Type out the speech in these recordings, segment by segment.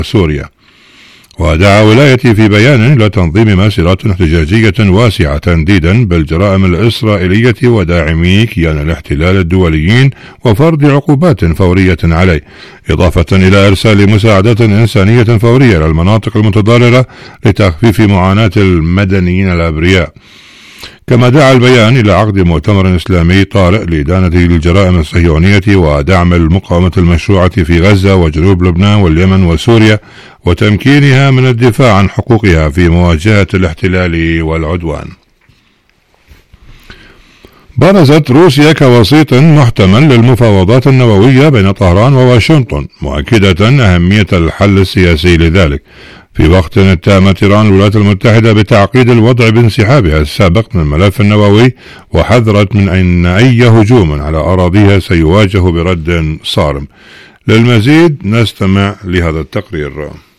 وسوريا. ودعا ولايتي في بيان إلى تنظيم مسيرات احتجاجية واسعة تنديدا بالجرائم الإسرائيلية وداعمي كيان الاحتلال الدوليين وفرض عقوبات فورية عليه، إضافة إلى إرسال مساعدات إنسانية فورية للمناطق المتضررة لتخفيف معاناة المدنيين الأبرياء. كما دعا البيان إلى عقد مؤتمر إسلامي طارئ لإدانة الجرائم الصهيونية ودعم المقاومة المشروعة في غزة وجنوب لبنان واليمن وسوريا، وتمكينها من الدفاع عن حقوقها في مواجهة الاحتلال والعدوان. برزت روسيا كوسيط محتمل للمفاوضات النووية بين طهران وواشنطن، مؤكدة أهمية الحل السياسي لذلك، في وقت اتهمت إيران الولايات المتحدة بتعقيد الوضع بانسحابها السابق من الملف النووي، وحذرت من أن أي هجوم على أراضيها سيواجه برد صارم. للمزيد نستمع لهذا التقرير.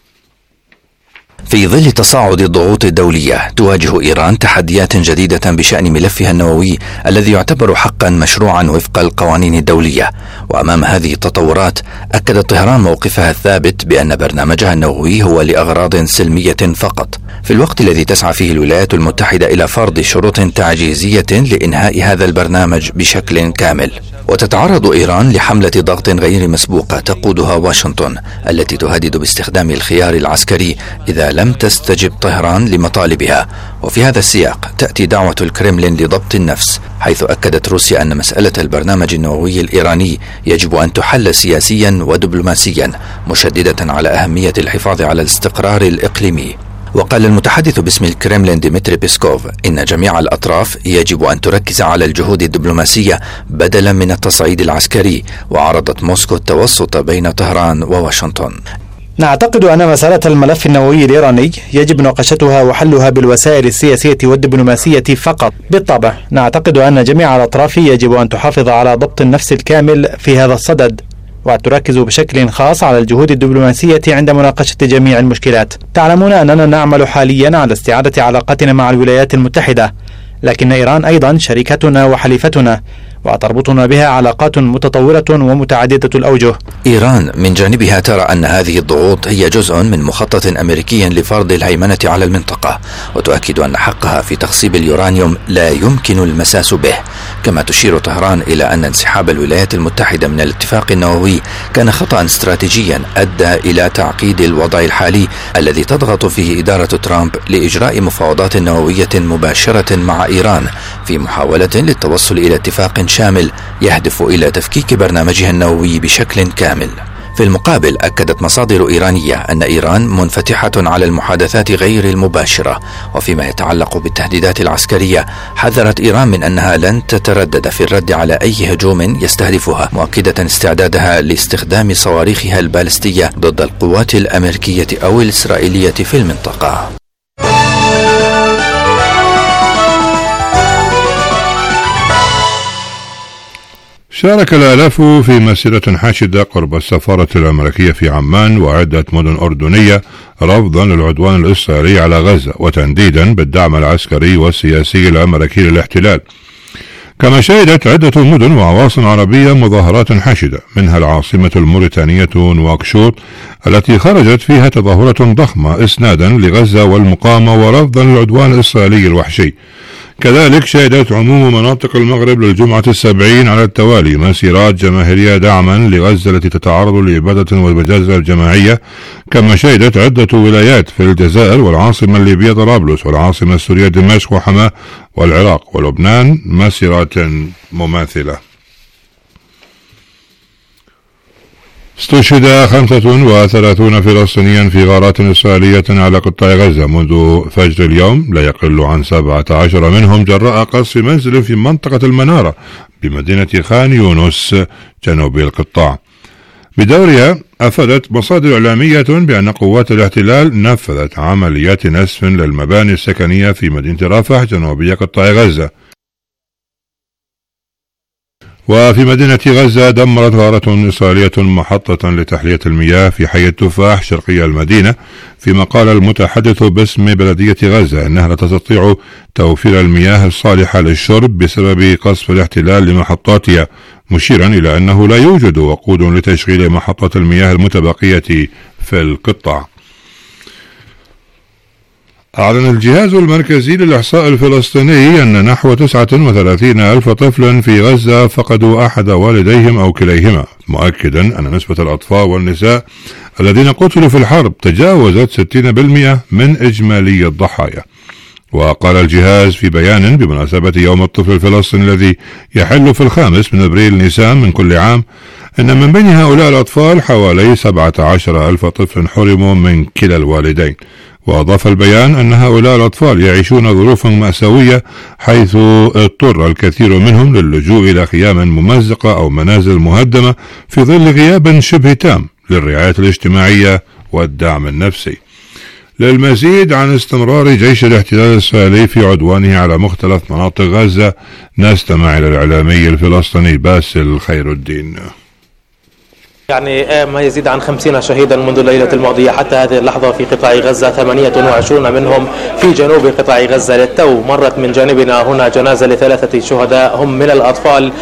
في ظل تصاعد الضغوط الدولية تواجه إيران تحديات جديدة بشأن ملفها النووي الذي يعتبر حقا مشروعا وفق القوانين الدولية. وأمام هذه التطورات أكدت طهران موقفها الثابت بأن برنامجها النووي هو لأغراض سلمية فقط، في الوقت الذي تسعى فيه الولايات المتحدة إلى فرض شروط تعجيزية لإنهاء هذا البرنامج بشكل كامل. وتتعرض إيران لحملة ضغط غير مسبوقة تقودها واشنطن، التي تهدد باستخدام الخيار العسكري إذا لم تستجب طهران لمطالبها. وفي هذا السياق تأتي دعوة الكرملين لضبط النفس، حيث أكدت روسيا أن مسألة البرنامج النووي الإيراني يجب أن تحل سياسيا ودبلوماسيا، مشددة على أهمية الحفاظ على الاستقرار الإقليمي. وقال المتحدث باسم الكرملين ديمتري بيسكوف إن جميع الأطراف يجب أن تركز على الجهود الدبلوماسية بدلا من التصعيد العسكري، وعرضت موسكو التوسط بين طهران وواشنطن. نعتقد أن مسألة الملف النووي الإيراني يجب مناقشتها وحلها بالوسائل السياسية والدبلوماسية فقط. بالطبع نعتقد أن جميع الأطراف يجب أن تحافظ على ضبط النفس الكامل في هذا الصدد، وتركز بشكل خاص على الجهود الدبلوماسية عند مناقشة جميع المشكلات. تعلمون أننا نعمل حاليا على استعادة علاقتنا مع الولايات المتحدة، لكن إيران أيضا شريكتنا وحليفتنا، وتربطنا بها علاقات متطورة ومتعددة الأوجه. إيران من جانبها ترى أن هذه الضغوط هي جزء من مخطط أمريكي لفرض الهيمنة على المنطقة، وتؤكد أن حقها في تخصيب اليورانيوم لا يمكن المساس به. كما تشير طهران إلى أن انسحاب الولايات المتحدة من الاتفاق النووي كان خطأ استراتيجيا أدى إلى تعقيد الوضع الحالي الذي تضغط فيه إدارة ترامب لإجراء مفاوضات نووية مباشرة مع إيران في محاولة للتوصل إلى اتفاق شامل يهدف إلى تفكيك برنامجها النووي بشكل كامل. في المقابل أكدت مصادر إيرانية أن إيران منفتحة على المحادثات غير المباشرة. وفيما يتعلق بالتهديدات العسكرية حذرت إيران من أنها لن تتردد في الرد على أي هجوم يستهدفها، مؤكدة استعدادها لاستخدام صواريخها البالستية ضد القوات الأمريكية أو الإسرائيلية في المنطقة. شارك الآلاف في مسيرة حاشدة قرب السفارة الأمريكية في عمان وعدة مدن أردنية رفضا للعدوان الإسرائيلي على غزة وتنديدا بالدعم العسكري والسياسي الأمريكي للاحتلال. كما شهدت عدة مدن وعواصم عربية مظاهرات حاشدة، منها العاصمة الموريتانية نواكشوط التي خرجت فيها تظاهرة ضخمة إسنادا لغزة والمقاومة ورفضا للعدوان الإسرائيلي الوحشي. كذلك شهدت عموم مناطق المغرب للجمعة 70 على التوالي مسيرات جماهيرية دعما لغزة التي تتعرض لإبادة ومجازر جماعية. كما شهدت عدة ولايات في الجزائر والعاصمة الليبية طرابلس والعاصمة السورية دمشق وحماة والعراق ولبنان مسيرات مماثلة. استشهد 35 فلسطينيا في غارات إسرائيلية على قطاع غزة منذ فجر اليوم، لا يقل عن 17 منهم جراء قصف منزل في منطقة المنارة بمدينة خان يونس جنوب القطاع. بدورها أفادت مصادر إعلامية بأن قوات الاحتلال نفذت عمليات نسف للمباني السكنية في مدينة رفح جنوبي قطاع غزة. وفي مدينة غزة دمرت غارة إسرائيلية محطة لتحلية المياه في حي التفاح شرقي المدينة، فيما قال المتحدث باسم بلدية غزة أنها لا تستطيع توفير المياه الصالحة للشرب بسبب قصف الاحتلال لمحطاتها، مشيرا إلى أنه لا يوجد وقود لتشغيل محطة المياه المتبقية في القطاع. أعلن الجهاز المركزي للإحصاء الفلسطيني أن نحو 39 ألف طفل في غزة فقدوا أحد والديهم أو كليهما، مؤكدا أن نسبة الأطفال والنساء الذين قتلوا في الحرب تجاوزت 60% من إجمالي الضحايا. وقال الجهاز في بيان بمناسبة يوم الطفل الفلسطيني الذي يحل في 5 أبريل نيسان من كل عام أن من بين هؤلاء الأطفال حوالي 17 ألف طفل حرموا من كلا الوالدين. وأضاف البيان أن هؤلاء الأطفال يعيشون ظروفا مأساوية، حيث اضطر الكثير منهم للجوء إلى خيام ممزقة أو منازل مهدمة في ظل غياب شبه تام للرعاية الاجتماعية والدعم النفسي. للمزيد عن استمرار جيش الاحتلال الإسرائيلي في عدوانه على مختلف مناطق غزة نستمع إلى الإعلامي الفلسطيني باسل خير الدين. يعني ما يزيد عن 50 شهيدا منذ الليلة الماضية حتى هذه اللحظة في قطاع غزة، 28 منهم في جنوب قطاع غزة. للتو مرت من جانبنا هنا جنازة ل3 شهداء هم من الأطفال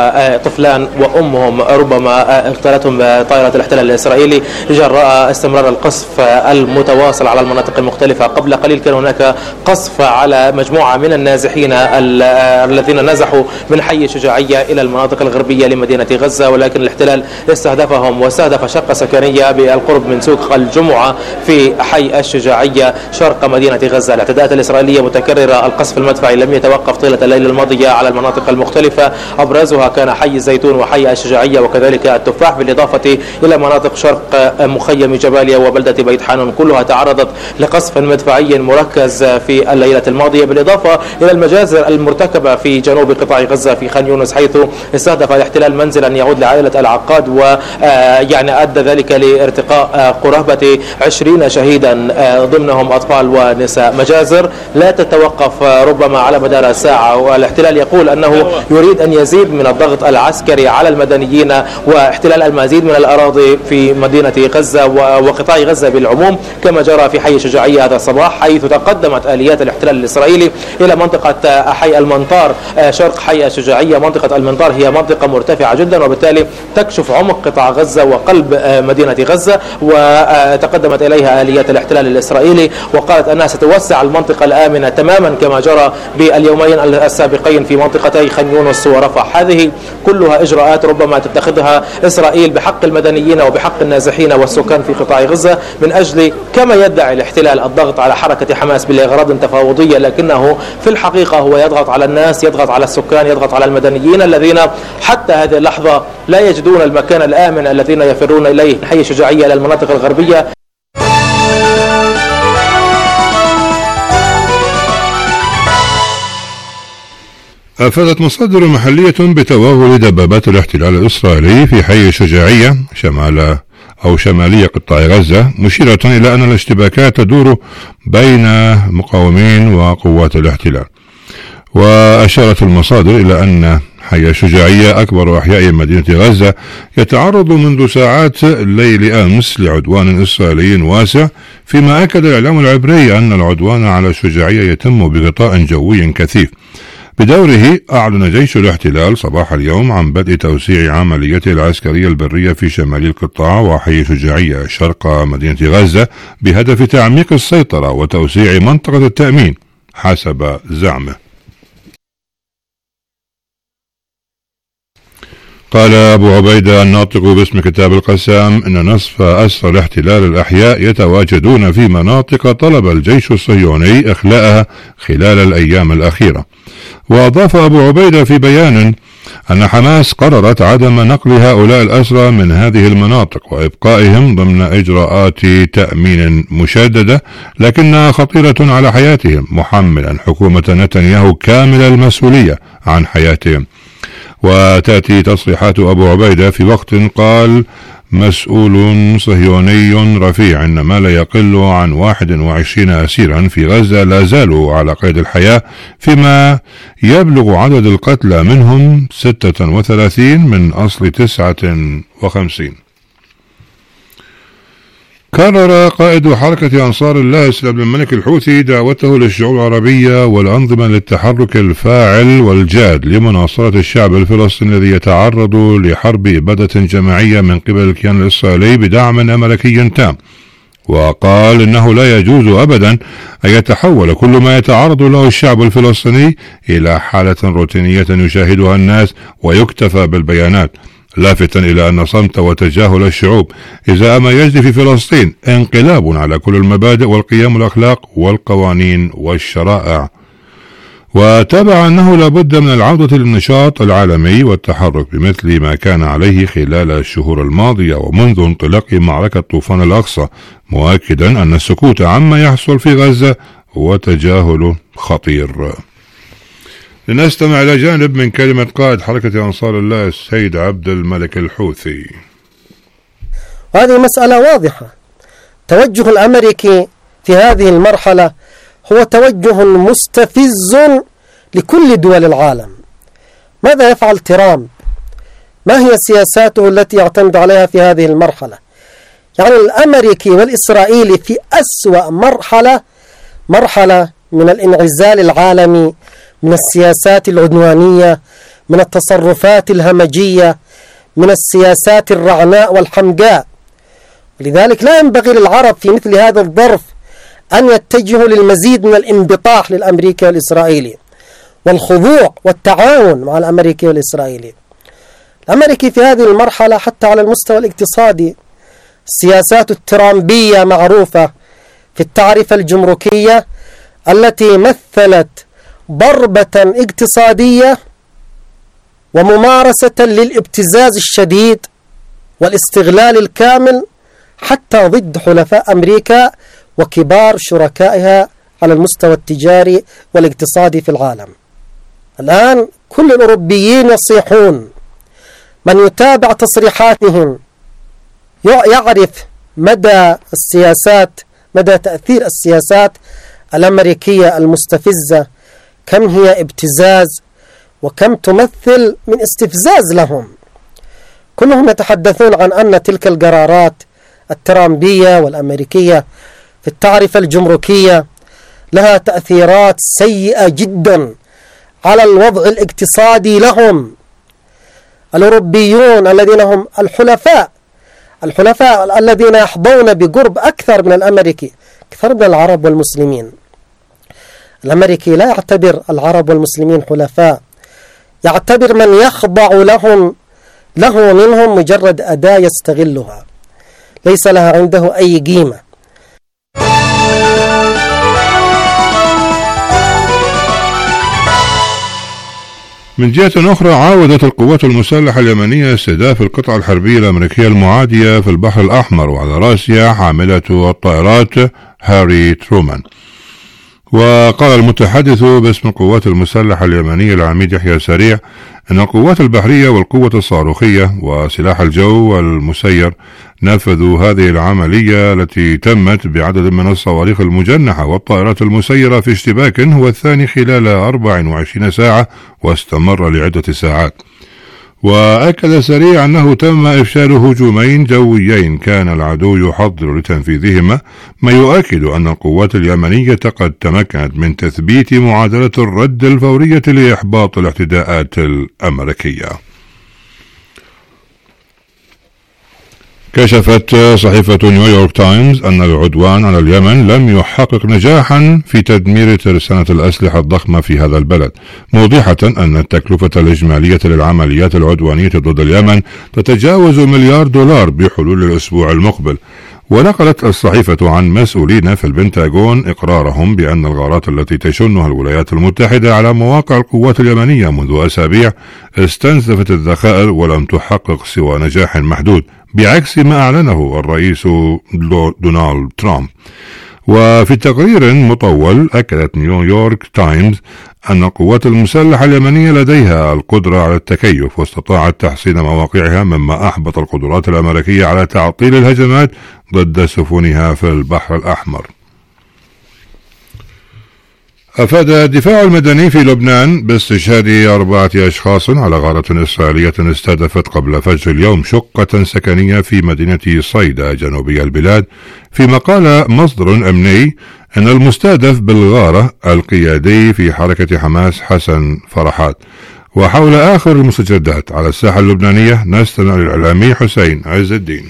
وطفلان وأمهم ربما اغتالتهم طائرة الاحتلال الإسرائيلي جراء استمرار القصف المتواصل على المناطق المختلفة. قبل قليل كان هناك قصف على مجموعة من النازحين الذين نزحوا من حي شجاعية إلى المناطق الغربية لمدينة غزة، ولكن الاحتلال استهدفهم واستهدف شقة سكنية بالقرب من سوق الجمعة في حي الشجاعية شرق مدينة غزة. الاعتداءات الإسرائيلية متكررة، القصف المدفعي لم يتوقف طيلة الليلة الماضية على المناطق المختلفة، أبرزها كان حي الزيتون وحي الشجاعية وكذلك التفاح، بالإضافة إلى مناطق شرق مخيم جباليا وبلدة بيت حانون، كلها تعرضت لقصف مدفعي مركز في الليلة الماضية، بالإضافة إلى المجازر المرتكبة في جنوب قطاع غزة في خان يونس، حيث استهدف الاحتلال منزلا يعود لعائلة العقاد يعني أدى ذلك لارتقاء قرابة 20 شهيدا ضمنهم أطفال ونساء. مجازر لا تتوقف ربما على مدار ساعة، والاحتلال يقول أنه يريد أن يزيد من الضغط العسكري على المدنيين واحتلال المزيد من الأراضي في مدينة غزة وقطاع غزة بالعموم، كما جرى في حي شجاعية هذا الصباح، حيث تقدمت آليات الاحتلال الإسرائيلي إلى منطقة حي المنطار شرق حي الشجاعية. منطقة المنطار هي منطقة مرتفعة جدا وبالتالي تكشف عمق قطاع غزة وقلب مدينة غزة، وتقدمت إليها آليات الاحتلال الإسرائيلي وقالت أنها ستوسع المنطقة الآمنة تماما كما جرى باليومين السابقين في منطقتي خان يونس ورفح. هذه كلها إجراءات ربما تتخذها إسرائيل بحق المدنيين وبحق النازحين والسكان في قطاع غزة من أجل كما يدعي الاحتلال الضغط على حركة حماس بأغراض تفاوضية، لكنه في الحقيقة هو يضغط على الناس، يضغط على السكان، يضغط على المدنيين الذين حتى هذه اللحظة لا يجدون المكان الآمن الذين يفرون إليه حي شجاعية إلى المناطق الغربية. أفادت مصادر محلية بتوغل دبابات الاحتلال الإسرائيلي في حي شجاعية شمالية قطاع غزة، مشيرة إلى أن الاشتباكات تدور بين مقاومين وقوات الاحتلال. وأشارت المصادر إلى أن حي الشجاعية أكبر أحياء مدينة غزة يتعرض منذ ساعات الليل أمس لعدوان إسرائيلي واسع، فيما أكد الإعلام العبري أن العدوان على الشجاعية يتم بغطاء جوي كثيف. بدوره أعلن جيش الاحتلال صباح اليوم عن بدء توسيع عمليته العسكرية البرية في شمال القطاع وحي شجاعية شرق مدينة غزة بهدف تعميق السيطرة وتوسيع منطقة التأمين حسب زعمه. قال أبو عبيدة الناطق باسم كتاب القسام إن نصف أسرى الاحتلال الأحياء يتواجدون في مناطق طلب الجيش الصهيوني إخلاءها خلال الأيام الأخيرة. وأضاف أبو عبيدة في بيان أن حماس قررت عدم نقل هؤلاء الأسرى من هذه المناطق وإبقائهم ضمن إجراءات تأمين مشددة لكنها خطيرة على حياتهم، محملا حكومة نتنياهو كامل المسؤولية عن حياتهم. وتأتي تصريحات أبو عبيدة في وقت قال مسؤول صهيوني رفيع إن ما لا يقل عن 21 أسيرا في غزة لا زالوا على قيد الحياة، فيما يبلغ عدد القتلى منهم 36 من أصل 59. كرر قائد حركة أنصار الله سيد عبد الملك الحوثي دعوته للشعوب العربية والأنظمة للتحرك الفاعل والجاد لمناصرة الشعب الفلسطيني الذي يتعرض لحرب إبادة جماعية من قبل الكيان الإسرائيلي بدعم أمريكي تام، وقال إنه لا يجوز أبدا أن يتحول كل ما يتعرض له الشعب الفلسطيني إلى حالة روتينية يشاهدها الناس ويكتفى بالبيانات، لافتا إلى أن صمت وتجاهل الشعوب إزاء ما يجري في فلسطين انقلاب على كل المبادئ والقيم والأخلاق والقوانين والشرائع. وتابع أنه لابد من العودة للنشاط العالمي والتحرك بمثل ما كان عليه خلال الشهور الماضية ومنذ انطلاق معركة طوفان الأقصى، مؤكدا أن السكوت عما يحصل في غزة هو تجاهل خطير. لنستمع إلى جانب من كلمة قائد حركة أنصار الله السيد عبد الملك الحوثي. هذه مسألة واضحة. توجه الأمريكي في هذه المرحلة هو توجه مستفز لكل دول العالم. ماذا يفعل ترامب؟ ما هي سياساته التي يعتمد عليها في هذه المرحلة؟ يعني الأمريكي والإسرائيلي في أسوأ مرحلة من الانعزال العالمي، من السياسات العدوانية، من التصرفات الهمجية، من السياسات الرعناء والحمقاء. لذلك لا ينبغي للعرب في مثل هذا الظرف أن يتجهوا للمزيد من الانبطاح للأمريكي والإسرائيلي والخضوع والتعاون مع الأمريكي والإسرائيلي. الأمريكي في هذه المرحلة حتى على المستوى الاقتصادي السياسات الترامبية معروفة في التعرفة الجمركية التي مثلت ضربة اقتصادية وممارسة للابتزاز الشديد والاستغلال الكامل حتى ضد حلفاء أمريكا وكبار شركائها على المستوى التجاري والاقتصادي في العالم. الآن كل الأوروبيين يصيحون، من يتابع تصريحاتهم يعرف مدى تأثير السياسات الأمريكية المستفزة، كم هي ابتزاز وكم تمثل من استفزاز لهم. كلهم يتحدثون عن أن تلك القرارات الترامبية والأمريكية في التعرفة الجمركية لها تأثيرات سيئة جدا على الوضع الاقتصادي لهم. الأوروبيون الذين هم الحلفاء الذين يحظون بقرب أكثر من الأمريكي، أكثر من العرب والمسلمين. الأمريكي لا يعتبر العرب والمسلمين حلفاء، يعتبر من يخضع له منهم مجرد أداة يستغلها، ليس لها عنده أي قيمة. من جهة أخرى، عاودت القوات المسلحة اليمنية استهداف القطعة الحربية الأمريكية المعادية في البحر الأحمر، وعلى رأسها حاملة الطائرات هاري ترومان. وقال المتحدث باسم القوات المسلحة اليمنية العميد يحيى سريع أن القوات البحرية والقوة الصاروخية وسلاح الجو والمسير نفذوا هذه العملية التي تمت بعدد من الصواريخ المجنحة والطائرات المسيرة في اشتباك هو الثاني خلال 24 ساعة واستمر لعدة ساعات. وأكد سريع أنه تم إفشال هجومين جويين كان العدو يحضر لتنفيذهما، ما يؤكد أن القوات اليمنية قد تمكنت من تثبيت معادلة الرد الفورية لإحباط الاعتداءات الأمريكية. كشفت صحيفة نيويورك تايمز أن العدوان على اليمن لم يحقق نجاحا في تدمير ترسانة الأسلحة الضخمة في هذا البلد، موضحة أن التكلفة الإجمالية للعمليات العدوانية ضد اليمن تتجاوز $1 مليار بحلول الأسبوع المقبل. ونقلت الصحيفة عن مسؤولين في البنتاغون إقرارهم بأن الغارات التي تشنها الولايات المتحدة على مواقع القوات اليمنية منذ أسابيع استنزفت الذخائر ولم تحقق سوى نجاح محدود، بعكس ما أعلنه الرئيس دونالد ترامب. وفي تقرير مطول أكدت نيويورك تايمز أن القوات المسلحة اليمنية لديها القدرة على التكيف واستطاعت تحسين مواقعها، مما أحبط القدرات الأمريكية على تعطيل الهجمات ضد سفنها في البحر الأحمر. أفاد الدفاع المدني في لبنان باستشهاد 4 أشخاص على غارة إسرائيلية استهدفت قبل فجر اليوم شقة سكنية في مدينة صيدا جنوبي البلاد، فيما قال مصدر أمني أن المستهدف بالغارة القيادي في حركة حماس حسن فرحات. وحول آخر المستجدات على الساحة اللبنانية نستمع للإعلامي حسين عز الدين.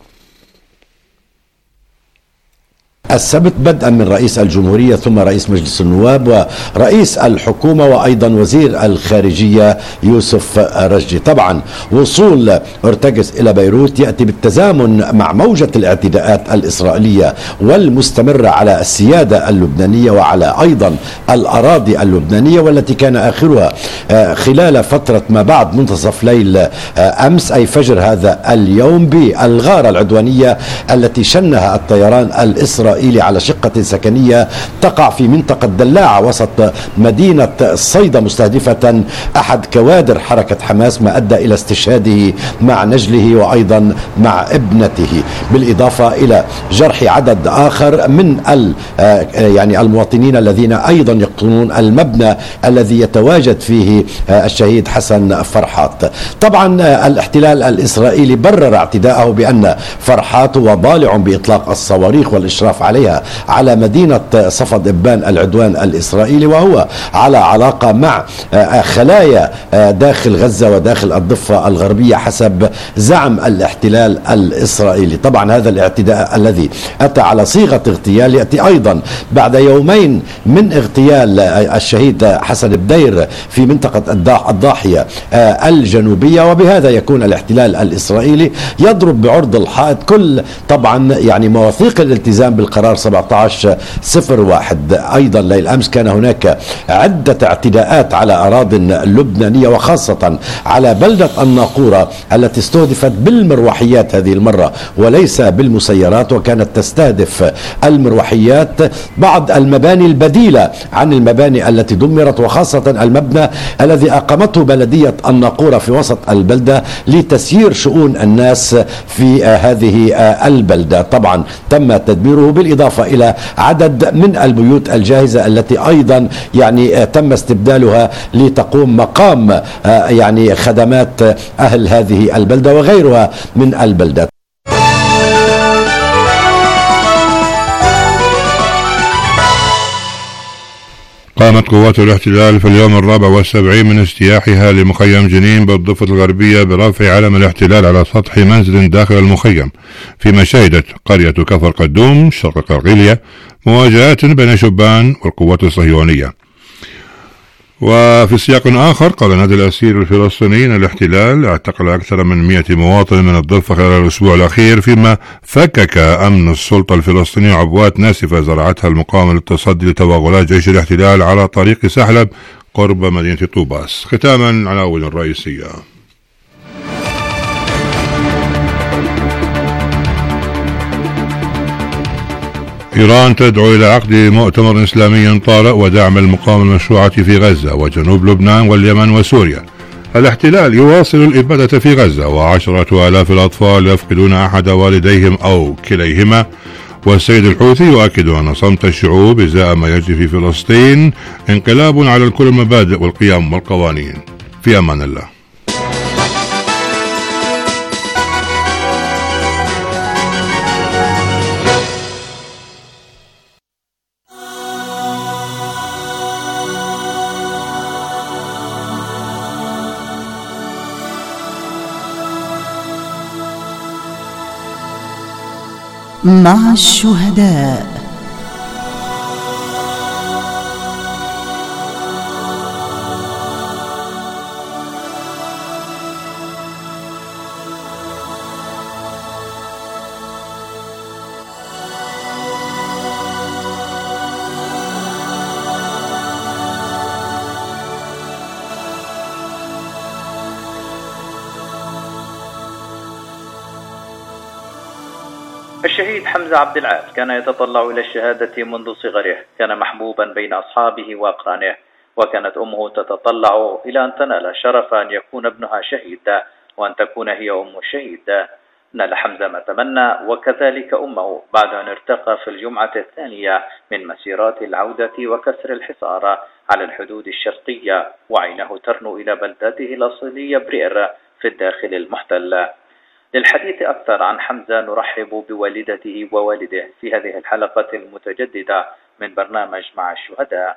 السبت بدءا من رئيس الجمهورية ثم رئيس مجلس النواب ورئيس الحكومة وأيضا وزير الخارجية يوسف رجي. طبعا وصول أورتيغس إلى بيروت يأتي بالتزامن مع موجة الاعتداءات الإسرائيلية والمستمرة على السيادة اللبنانية وعلى أيضا الأراضي اللبنانية، والتي كان آخرها خلال فترة ما بعد منتصف ليل أمس أي فجر هذا اليوم بالغارة العدوانية التي شنها الطيران الإسرائيلي على شقة سكنية تقع في منطقة دلاعة وسط مدينة صيدا، مستهدفة أحد كوادر حركة حماس، ما أدى إلى استشهاده مع نجله وأيضا مع ابنته، بالإضافة إلى جرح عدد آخر من يعني المواطنين الذين أيضا يقطنون المبنى الذي يتواجد فيه الشهيد حسن فرحات. طبعا الاحتلال الإسرائيلي برر اعتداءه بأن فرحات هو ضالع بإطلاق الصواريخ والإشراف عليها على مدينة صفد إبان العدوان الإسرائيلي، وهو على علاقة مع خلايا داخل غزة وداخل الضفة الغربية حسب زعم الاحتلال الإسرائيلي. طبعا هذا الاعتداء الذي أتى على صيغة اغتيال يأتي أيضا بعد يومين من اغتيال الشهيد حسن بدير في منطقة الضاحية الجنوبية، وبهذا يكون الاحتلال الإسرائيلي يضرب بعرض الحائط كل طبعا يعني مواثيق الالتزام بالقرار 1701. أيضا ليل أمس كان هناك عدة اعتداءات على أراضٍ لبنانية وخاصة على بلدة الناقورة التي استهدفت بالمروحيات هذه المرة وليس بالمسيرات، وكانت تستهدف المروحيات بعض المباني البديلة عن المباني التي دمرت، وخاصة المبنى الذي أقامته بلدية الناقورة في وسط البلدة لتسيير شؤون الناس في هذه البلدة. طبعا تم تدميره، بالإضافة إلى عدد من البيوت الجاهزة التي أيضا يعني تم استبدالها لتقوم مقام يعني خدمات أهل هذه البلدة وغيرها من البلدات. قامت قوات الاحتلال في اليوم 74 من اجتياحها لمخيم جنين بالضفة الغربية برفع علم الاحتلال على سطح منزل داخل المخيم، فيما شهدت قرية كفر قدوم شرق قرقيلية مواجهات بين شبان والقوات الصهيونية. وفي سياق آخر قال نادي الأسير الفلسطيني أن الاحتلال اعتقل أكثر من 100 مواطن من الضفة خلال الأسبوع الأخير، فيما فكك أمن السلطة الفلسطينية عبوات ناسفة زرعتها المقاومة للتصدي لتوغلات جيش الاحتلال على طريق سحلب قرب مدينة طوباس. ختاما عناوين الرئيسية. إيران تدعو إلى عقد مؤتمر إسلامي طارئ ودعم المقاومة المشروعة في غزة وجنوب لبنان واليمن وسوريا. الاحتلال يواصل الإبادة في غزة و10 آلاف الأطفال يفقدون أحد والديهم أو كليهما. والسيد الحوثي يؤكد أن صمت الشعوب إزاء ما يجري في فلسطين انقلاب على كل المبادئ والقيم والقوانين. في أمان الله. مع الشهداء. الشهيد حمزة عبد العال كان يتطلع إلى الشهادة منذ صغره، كان محبوبا بين أصحابه وأقرانه، وكانت أمه تتطلع إلى أن تنال شرف أن يكون ابنها شهيدا وأن تكون هي أم الشهيد. نال حمزة ما تمنى وكذلك أمه بعد أن ارتقى في الجمعة الثانية من مسيرات العودة وكسر الحصار على الحدود الشرقية، وعينه ترنو إلى بلدته الأصلية برئر في الداخل المحتل. للحديث أكثر عن حمزة نرحب بوالدته ووالده في هذه الحلقة المتجددة من برنامج مع الشهداء.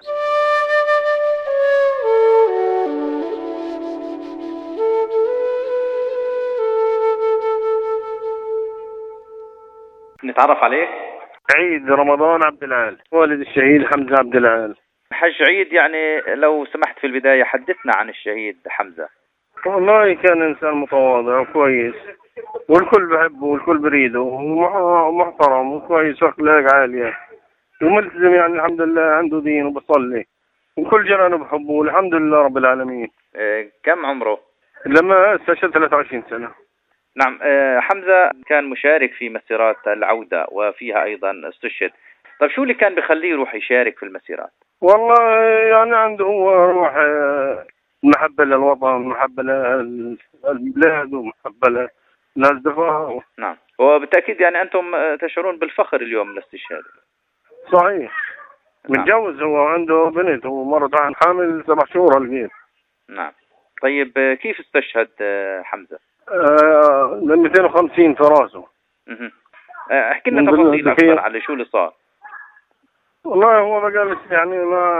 نتعرف عليك. عيد رمضان عبد العال، والد الشهيد حمزة عبد العال. حج عيد، يعني لو سمحت في البداية حدثنا عن الشهيد حمزة. والله كان إنسان متواضع وكويس، والكل بحبه والكل بريده، ومحترم وكويس وأخلاق عالية وملتزم، يعني الحمد لله عنده دين وبصلي، وكل جيرانه بحبه الحمد لله رب العالمين. كم عمره؟ لما استشهد 23 سنة. نعم. حمزة كان مشارك في مسيرات العودة وفيها أيضا استشهد. طيب شو اللي كان بخليه يروح يشارك في المسيرات؟ والله يعني عنده هو روح محبة للوطن، محبة للبلاد، ومحبة للأصدقاء. نعم، وبالتأكيد يعني أنتم تشعرون بالفخر اليوم للاستشهاد. صحيح. نعم. متجوز هو وعنده بنت ومرت عن حامل 7 شهور البيت. نعم. طيب كيف استشهد حمزة؟ من 250 في راسه. احكي لنا تفاصيل أكثر على شو اللي صار. والله هو بقى يعني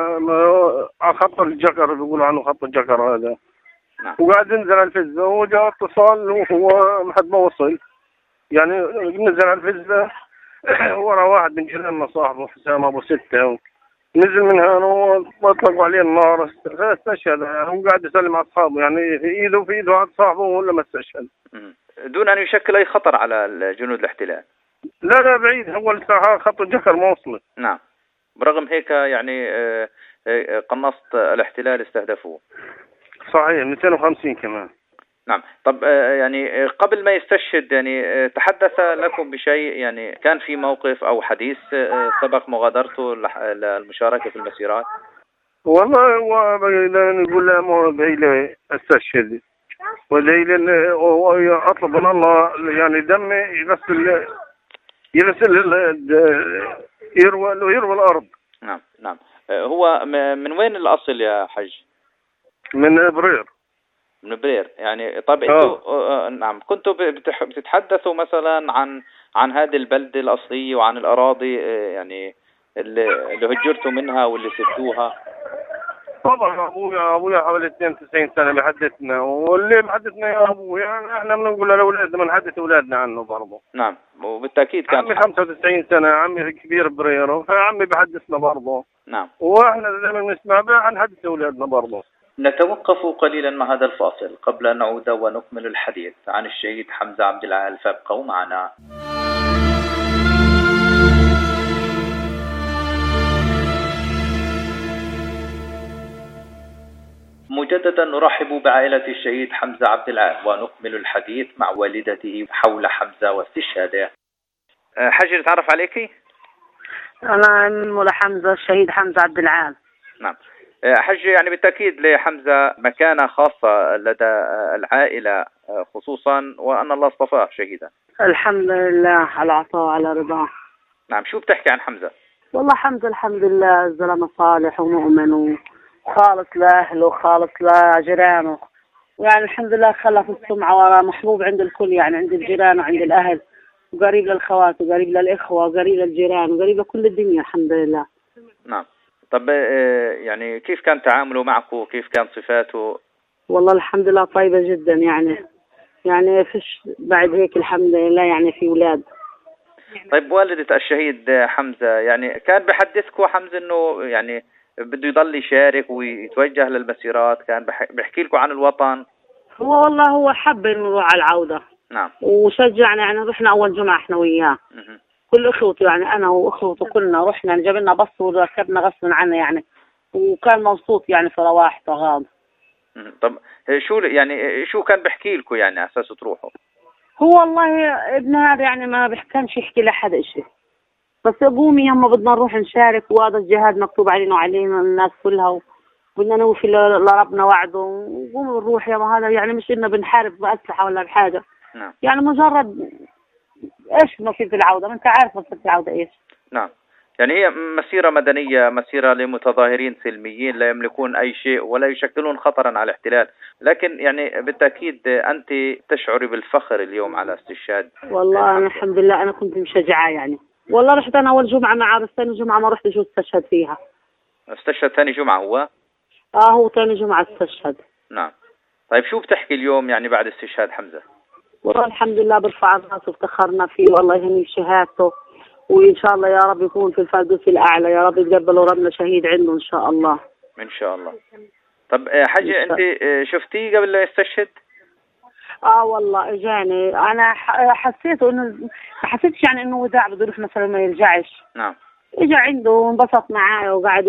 ما خط الجكر، بيقولوا عنه خط الجكر هذا. نعم. وقاعد ينزل على الفزة، وجاء اتصال وهو محد ما وصل، يعني نزل على الفزة ورا واحد من جيراننا صاحبه حسام أبو 6، نزل من هنا واطلقوا عليه النار، استشهد. هو قاعد يسلم على أصحابه، يعني في إيده على صاحبه ولا ما استشهد. دون أن يشكل أي خطر على جنود الاحتلال. لا بعيد، هو لسه خط الجكر ما وصل. نعم. برغم هيك يعني قناصة الاحتلال استهدفوه. صحيح، 250 كمان. نعم. طب يعني قبل ما يستشهد يعني تحدث لكم بشيء، يعني كان في موقف أو حديث سبق مغادرته للمشاركة في المسيرات؟ والله هو نقول له مو ذيله استشهد، وذيله أطلب من الله يعني دمه يغسل يروى الأرض. نعم. هو من وين الأصل يا حج؟ من برير. من برير يعني. طب انتوا نعم كنتوا بتتحدثوا مثلا عن هذه البلدة الأصلية وعن الأراضي يعني اللي هجرتوا منها واللي سبتوها؟ طبعا أبويا حوالي 92 سنة بحدثنا، واللي بحدثنا يا أبويا يعني احنا بنقول لأولادنا بنحدث أولادنا عنه برضه. نعم، وبالتأكيد كان عمي 95 سنة، عمي كبير بريره، عمي بحدثنا برضه. نعم، واحنا لما نسمع بها نحدث أولادنا برضه. نتوقف قليلا مع هذا الفاصل قبل أن نعود ونكمل الحديث عن الشهيد حمزة عبد العال، فابقوا معنا. مجددا نرحب بعائلة الشهيد حمزة عبد العال ونكمل الحديث مع والدته حول حمزة واستشهاده. حاجة نتعرف عليكي؟ أنا مولى حمزة الشهيد حمزة عبد العال. نعم. حج يعني بالتأكيد لحمزة مكانة خاصة لدى العائلة خصوصا، وأن الله اصطفاه شهيدا. الحمد لله على عطاء وعلى رضاه. نعم. شو بتحكي عن حمزة؟ والله حمزة الحمد لله زلمة صالح ومؤمن وخالص لأهله وخالص لجيرانه، يعني الحمد لله خلف السمعة وراء محبوب عند الكل، يعني عند الجيران وعند الأهل، وقريب للخوات وقريب للإخوة وقريب للجيران وقريب لكل الدنيا الحمد لله. نعم. طب يعني كيف كان تعامله معكم؟ كيف كان صفاته؟ والله الحمد لله طيبة جدا، يعني فيش بعد هيك الحمد لله، يعني في أولاد. طيب والدة الشهيد حمزة يعني كان بحدثكم حمزة انه يعني بده يضل يشارك ويتوجه للمسيرات، كان بحكي لكم عن الوطن؟ هو حب انه يروح على العودة. نعم. وشجعنا، يعني رحنا اول جمعة احنا وياه. كل اخوته، يعني انا واخوته كلنا رحنا، جاب لنا بص وركبنا غصبا عنه يعني، وكان مبسوط يعني في رواح طغام. طب شو كان بحكي لكم يعني على اساس تروحوا؟ هو والله ابن هذا يعني ما بيحكمش يحكي لحد شيء، بس قومي يما بدنا نروح نشارك، وهذا الجهاد مكتوب علينا وعلينا الناس كلها، وبدنا نوفي لربنا وعده، وقومي نروح يا ما هذا يعني مش إنه بنحارب بأسلحة ولا بحاجة، نعم. يعني مجرد ايش نصيب العودة؟ ما انت عارف نصيب العودة ايش. نعم، يعني هي مسيرة مدنية، مسيرة لمتظاهرين سلميين لا يملكون أي شيء ولا يشكلون خطرا على الاحتلال، لكن يعني بالتأكيد أنت تشعري بالفخر اليوم على استشهاد. والله أنا الحمد لله أنا كنت مشجعة يعني، والله رحت أنا أول جمعة مع عرس، ثاني جمعة ما رحت استشهد فيها. استشهد ثاني جمعة هو؟ هو ثاني جمعة استشهد. نعم. طيب شو بتحكي اليوم يعني بعد استشهاد حمزة؟ والله الحمد لله برفع الراس وافتخرنا فيه، والله يهني شهادته، وإن شاء الله يا رب يكون في الفردوس الأعلى، يا رب يتقبلوا ربنا شهيد عنده إن شاء الله. إن شاء الله. طب حاجة أنت شفتيه قبل لا يستشهد؟ والله اجاني، انا حسيته انه ما حسيتش يعني انه وداع بده يروح مثلا ما يرجعش. نعم. اجى عنده وانبسط معايا وقعد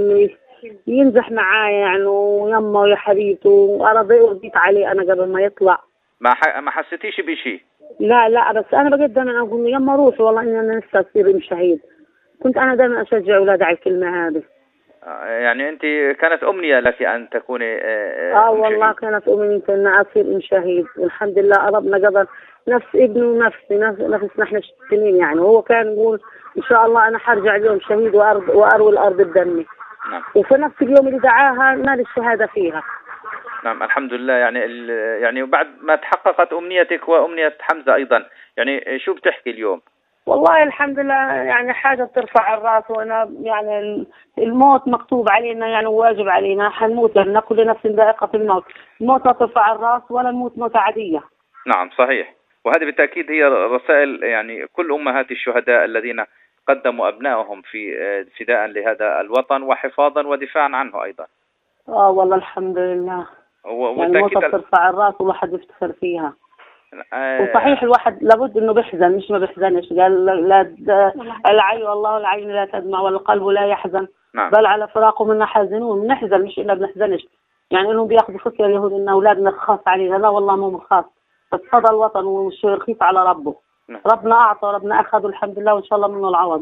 ينزح معايا يعني، ويمه ويا حبيبته، وانا رضيت عليه انا قبل ما يطلع. ما حسيتيش بشيء؟ لا بس انا بقيت دائما اقول له يما روحي، والله اني انا نفسي اصير شهيد. كنت انا دائما اشجع اولادي على الكلمه هذه. يعني انت كانت امنيه لك ان تكوني والله شهيد. كانت امنيتي ان اصير شهيد، والحمد لله ربنا قدر نفس ابني ونفسي نفسنا احنا السنين يعني. وهو كان يقول ان شاء الله انا حرجع اليوم شهيد واروي الارض بدمي. نعم. وفي نفس اليوم اللي دعاها نال الشهاده فيها. نعم الحمد لله. يعني بعد ما تحققت امنيتك وامنيه حمزه ايضا، يعني شو بتحكي اليوم؟ والله الحمد لله يعني حاجة بترفع الراس، وأنا يعني الموت مكتوب علينا يعني واجب علينا، حنموت لأن كل نفس ذائقة الموت. الموت لا ترفع الراس ولا الموت موتة عادية. نعم صحيح، وهذه بالتأكيد هي رسائل يعني كل أمهات الشهداء الذين قدموا أبنائهم في فداء لهذا الوطن وحفاظا ودفاعا عنه أيضا. والله الحمد لله. يعني الموت ترفع الراس والواحد يفتخر فيها. وصحيح الواحد لابد انه بيحزن، مش ما بيحزنش، قال لا العين والله العين لا تدمع والقلب لا يحزن. نعم. بل على فراقه منا حزنون، بنحزن مش اننا بنحزنش. يعني انهم بياخذوا فكره اليهود ان اولادنا خاص علينا، لا والله مو خاص، بس هذا الوطن ومش رخيص على ربه. نعم. ربنا اعطى ربنا اخذ الحمد لله، وان شاء الله منه العوض.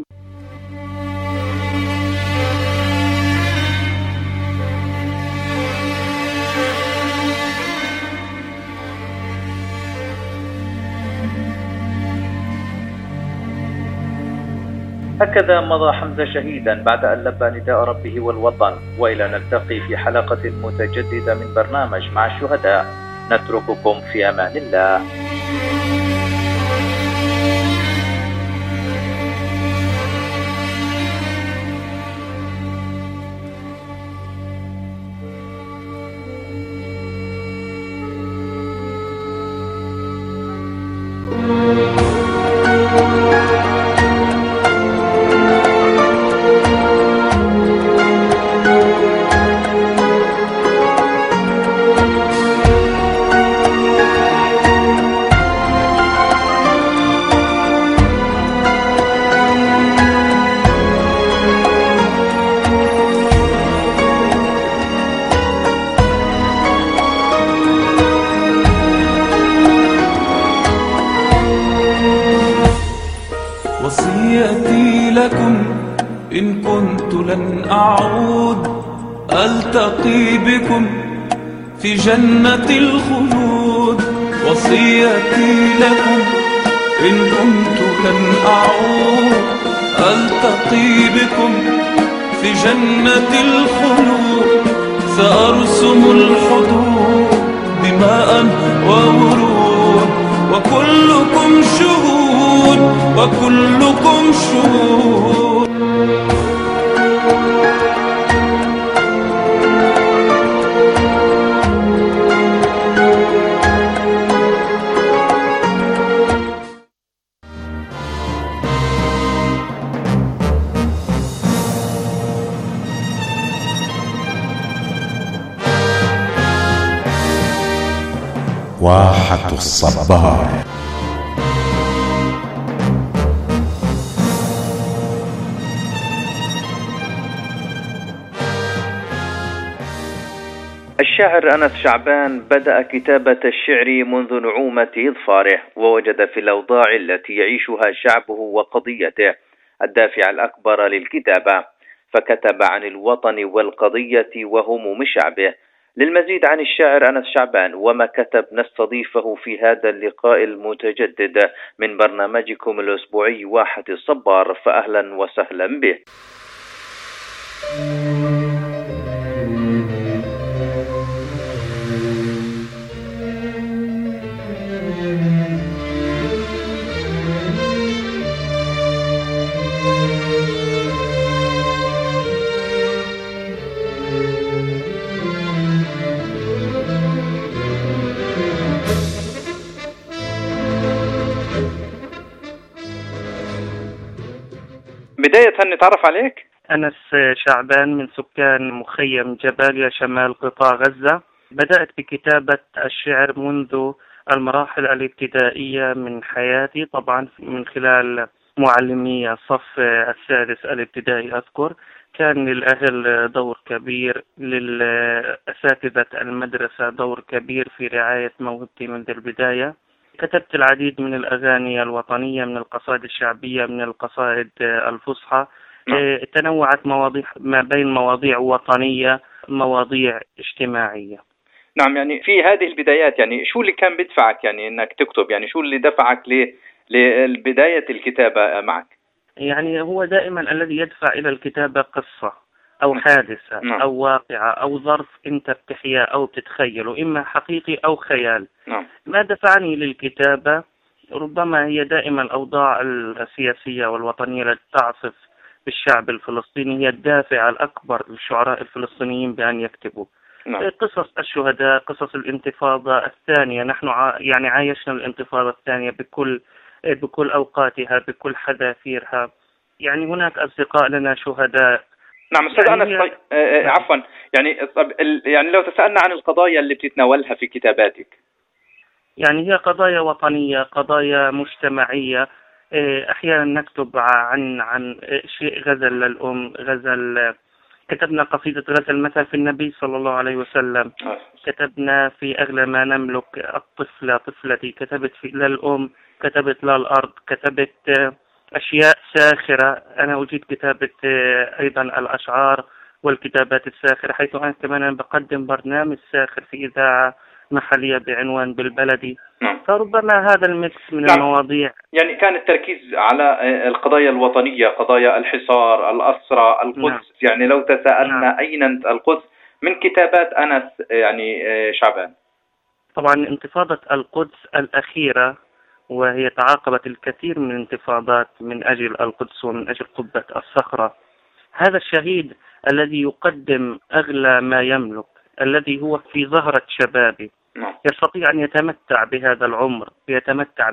هكذا مضى حمزة شهيدا بعد أن لبى نداء ربه والوطن. وإلى نلتقي في حلقة متجددة من برنامج مع الشهداء، نترككم في أمان الله. وصيتي لكم إن كنت لن أعود ألتقي بكم في جنة الخلود. وصيتي لكم إن كنت لن أعود ألتقي بكم في جنة الخلود. سأرسم الحدود دماء وورود، وكلكم شهود وكلكم شهود. واحة الصبار. الشاعر أنس شعبان بدأ كتابة الشعر منذ نعومة إظفاره، ووجد في الأوضاع التي يعيشها شعبه وقضيته الدافع الأكبر للكتابة، فكتب عن الوطن والقضية وهموم شعبه، للمزيد عن الشاعر أنس شعبان وما كتب نستضيفه في هذا اللقاء المتجدد من برنامجكم الأسبوعي واحة الصبار، فأهلا وسهلا به. بداية نتعرف عليك. أنس شعبان من سكان مخيم جباليا شمال قطاع غزة. بدأت بكتابة الشعر منذ المراحل الابتدائية من حياتي، طبعا من خلال معلمي الصف السادس الابتدائي. أذكر كان للأهل دور كبير، للأساتذة المدرسة دور كبير في رعاية موهبتي منذ البداية. كتبت العديد من الأغاني الوطنية، من القصائد الشعبية، من القصائد الفصحى. تنوعت مواضيع ما بين مواضيع وطنية، مواضيع اجتماعية. نعم، يعني في هذه البدايات يعني شو اللي كان بدفعك يعني انك تكتب؟ يعني شو اللي دفعك لبداية الكتابة معك؟ يعني هو دائما الذي يدفع إلى الكتابة قصة أو حادثة أو واقعة أو ظرف أنت بتحياه أو بتتخيله، إما حقيقي أو خيال. ما دفعني للكتابة ربما هي دائما الأوضاع السياسية والوطنية التي تعصف بالشعب الفلسطيني هي الدافع الأكبر للشعراء الفلسطينيين بأن يكتبوا. قصص الشهداء، قصص الانتفاضة الثانية. نحن يعني عايشنا الانتفاضة الثانية بكل أوقاتها، بكل حذافيرها. يعني هناك أصدقاء لنا شهداء. نعم أستاذ أنس، عفوا، يعني لو تسألنا عن القضايا اللي بتتناولها في كتاباتك. يعني هي قضايا وطنية، قضايا مجتمعية. أحيانا نكتب عن شيء غزل للأم، غزل. كتبنا قصيدة غزل مثل في النبي صلى الله عليه وسلم. كتبنا في أغلى ما نملك الطفلة طفلتي. كتبت للأم، كتبت للأرض، كتبت أشياء ساخرة. أنا أجيد كتابة أيضا الأشعار والكتابات الساخرة، حيث أنا كمان بقدم برنامج ساخر في إذاعة محلية بعنوان بالبلدي. فربما هذا الميكس من المواضيع. يعني كان التركيز على القضايا الوطنية، قضايا الحصار، الأسرى، القدس. يعني لو تساءلنا أين القدس من كتابات أنس يعني شعبان. طبعا انتفاضة القدس الأخيرة، وهي تعاقبت الكثير من الانتفاضات من أجل القدس ومن أجل قبة الصخرة. هذا الشهيد الذي يقدم أغلى ما يملك، الذي هو في ظهرة شبابه، يستطيع أن يتمتع بهذا العمر، يتمتع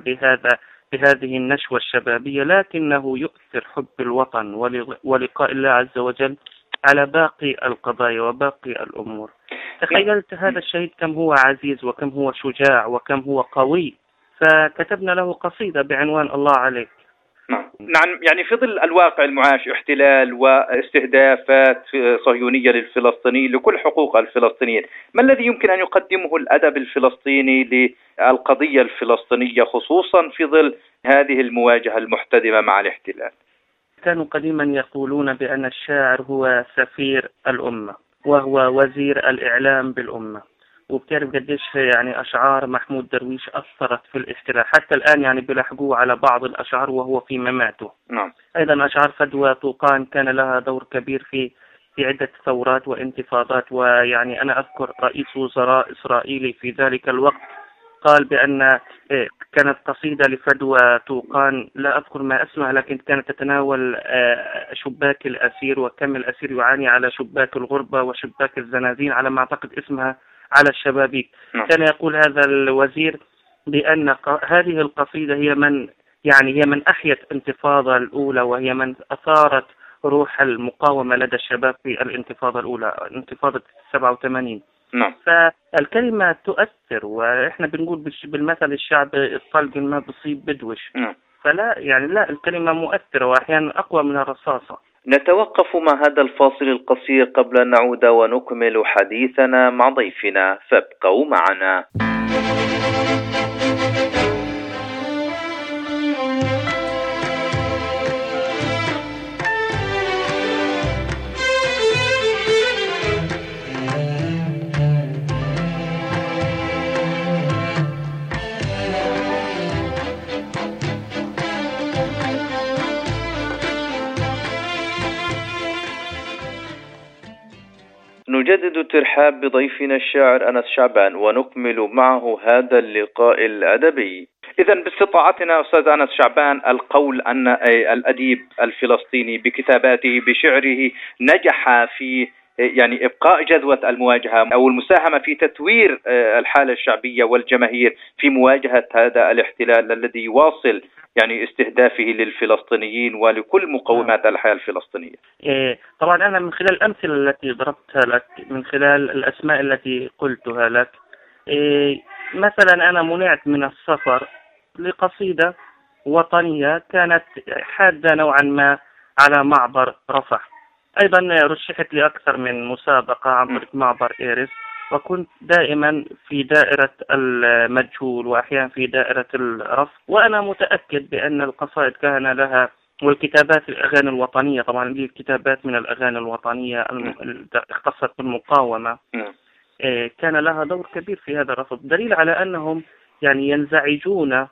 بهذه النشوة الشبابية، لكنه يؤثر حب الوطن ولقاء الله عز وجل على باقي القضايا وباقي الأمور. تخيلت هذا الشهيد كم هو عزيز وكم هو شجاع وكم هو قوي، فكتبنا له قصيدة بعنوان الله عليك. نعم، يعني في ظل الواقع المعاش، احتلال واستهدافات صهيونية للفلسطينيين لكل حقوق الفلسطينيين، ما الذي يمكن أن يقدمه الأدب الفلسطيني للقضية الفلسطينية، خصوصا في ظل هذه المواجهة المحتدمة مع الاحتلال؟ كانوا قديما يقولون بأن الشاعر هو سفير الأمة وهو وزير الإعلام بالأمة، وبتعرف قديش يعني أشعار محمود درويش أثرت في الاحتلال. حتى الآن يعني بيلحقوه على بعض الأشعار وهو في مماته. أيضا أشعار فدوى طوقان كان لها دور كبير في عدة ثورات وانتفاضات. ويعني أنا أذكر رئيس وزراء إسرائيلي في ذلك الوقت قال بأن كانت قصيدة لفدوى طوقان، لا أذكر ما اسمها، لكن كانت تتناول شباك الأسير وكم الأسير يعاني على شباك الغربة وشباك الزنازين، على ما أعتقد اسمها على الشبابيك. كان يقول هذا الوزير بأن هذه القصيدة هي من أحيت الانتفاضة الأولى، وهي من أثارت روح المقاومة لدى الشباب في الانتفاضة الأولى، انتفاضة 87. فالكلمة تؤثر، وإحنا بنقول بالمثل الشعبي الطلق ما بصيب بدوش. فلا يعني لا، الكلمة مؤثرة وأحيانا أقوى من الرصاصة. نتوقف مع هذا الفاصل القصير قبل أن نعود ونكمل حديثنا مع ضيفنا، فابقوا معنا. نجدد الترحاب بضيفنا الشاعر أنس شعبان ونكمل معه هذا اللقاء الأدبي. إذن باستطاعتنا أستاذ أنس شعبان القول أن الأديب الفلسطيني بكتاباته بشعره نجح في يعني إبقاء جذوة المواجهة أو المساهمة في تثوير الحالة الشعبية والجماهير في مواجهة هذا الاحتلال الذي يواصل يعني استهدافه للفلسطينيين ولكل مقومات الحياة الفلسطينية. طبعا أنا من خلال الأمثلة التي ضربتها لك، من خلال الأسماء التي قلتها لك، مثلا أنا منعت من السفر لقصيدة وطنية كانت حادة نوعا ما على معبر رفح. أيضا رشحت لي أكثر من مسابقة عن طريق معبر إيرس، وكنت دائما في دائرة المجهول وأحيانا في دائرة الرفض. وأنا متأكد بأن القصائد كان لها والكتابات الأغاني الوطنية، طبعا لي كتابات من الأغاني الوطنية اختصت بالمقاومة، كان لها دور كبير في هذا الرفض، دليل على أنهم يعني ينزعجون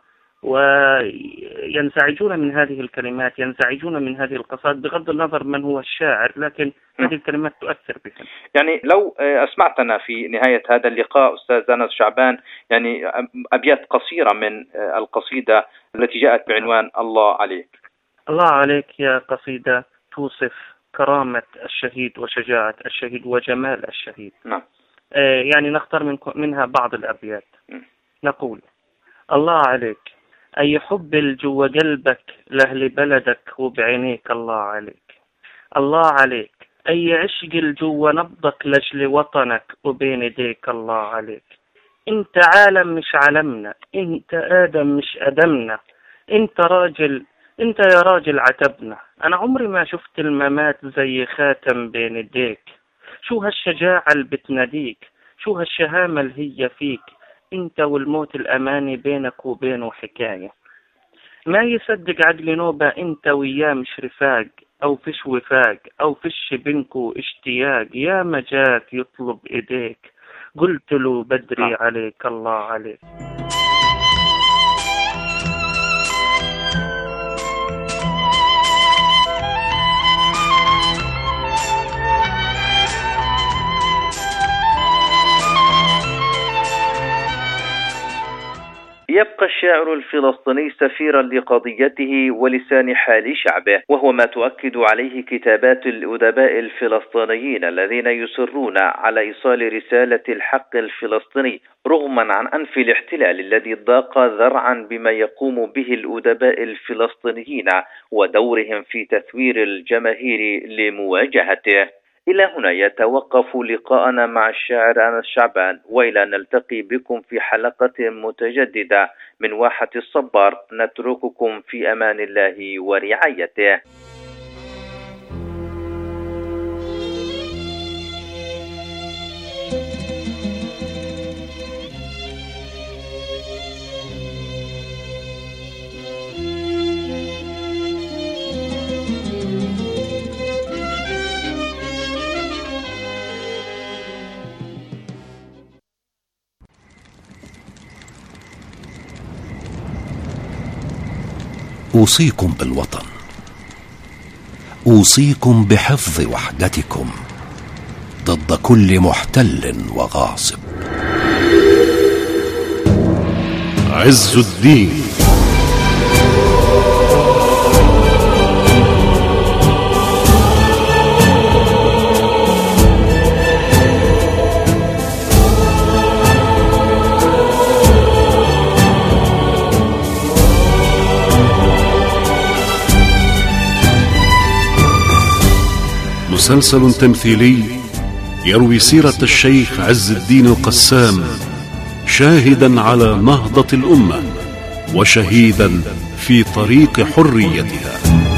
من هذه الكلمات، ينزعجون من هذه القصائد بغض النظر من هو الشاعر، لكن هذه الكلمات تؤثر بهم. يعني لو أسمعتنا في نهاية هذا اللقاء أستاذ أنس شعبان يعني أبيات قصيرة من القصيدة التي جاءت بعنوان الله عليك. الله عليك يا قصيدة توصف كرامة الشهيد وشجاعة الشهيد وجمال الشهيد. نعم. يعني نختار منها بعض الأبيات. نقول: الله عليك أي حب الجو قلبك لأهل بلدك وبعينيك، الله عليك. الله عليك أي عشق الجو نبضك لأجل وطنك وبين يديك، الله عليك. انت عالم مش عالمنا، انت آدم مش أدمنا، انت يا راجل عتبنا. أنا عمري ما شفت الممات زي خاتم بين يديك. شو هالشجاعة اللي بتناديك، شو هالشهامة اللي هي فيك، انت والموت الأماني بينك وبينه حكاية. ما يصدق عقل نوبة انت وياه مش رفاق، أو فيش وفاق، أو فيش بينكو اشتياق. يا مجاك يطلب إيديك، قلت له بدري عليك، الله عليك. يبقى الشاعر الفلسطيني سفيرا لقضيته ولسان حال شعبه، وهو ما تؤكد عليه كتابات الأدباء الفلسطينيين الذين يصرون على إيصال رسالة الحق الفلسطيني رغما عن أنف الاحتلال الذي ضاق ذرعا بما يقوم به الأدباء الفلسطينيين ودورهم في تثوير الجماهير لمواجهته. إلى هنا يتوقف لقاءنا مع الشاعر أنس شعبان، وإلى نلتقي بكم في حلقة متجددة من واحة الصبار. نترككم في أمان الله ورعايته. أوصيكم بالوطن، أوصيكم بحفظ وحدتكم ضد كل محتل وغاصب. عز الدين. مسلسل تمثيلي يروي سيرة الشيخ عز الدين القسام، شاهدا على نهضة الأمة وشهيدا في طريق حريتها.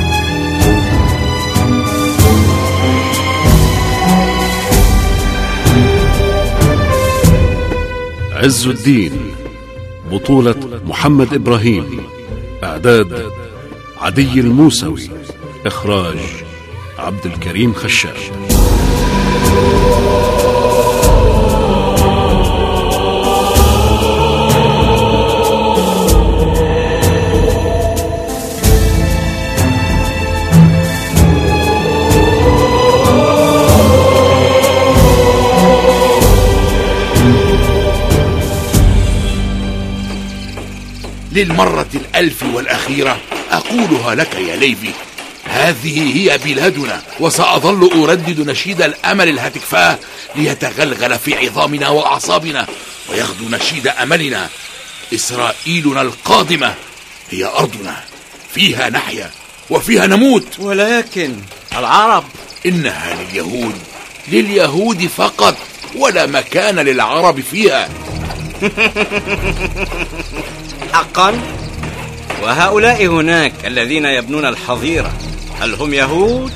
عز الدين، بطولة محمد إبراهيم، إعداد عدي الموسوي، إخراج عبد الكريم خشاش. للمرة 1000 والأخيرة أقولها لك يا ليفي، هذه هي بلادنا، وسأظل أردد نشيد الأمل الهتكفاه ليتغلغل في عظامنا وأعصابنا، ويغدو نشيد أملنا: إسرائيلنا القادمة هي أرضنا، فيها نحيا وفيها نموت. ولكن العرب إنها لليهود فقط، ولا مكان للعرب فيها. حقا؟ وهؤلاء هناك الذين يبنون الحظيرة، هل هم يهود؟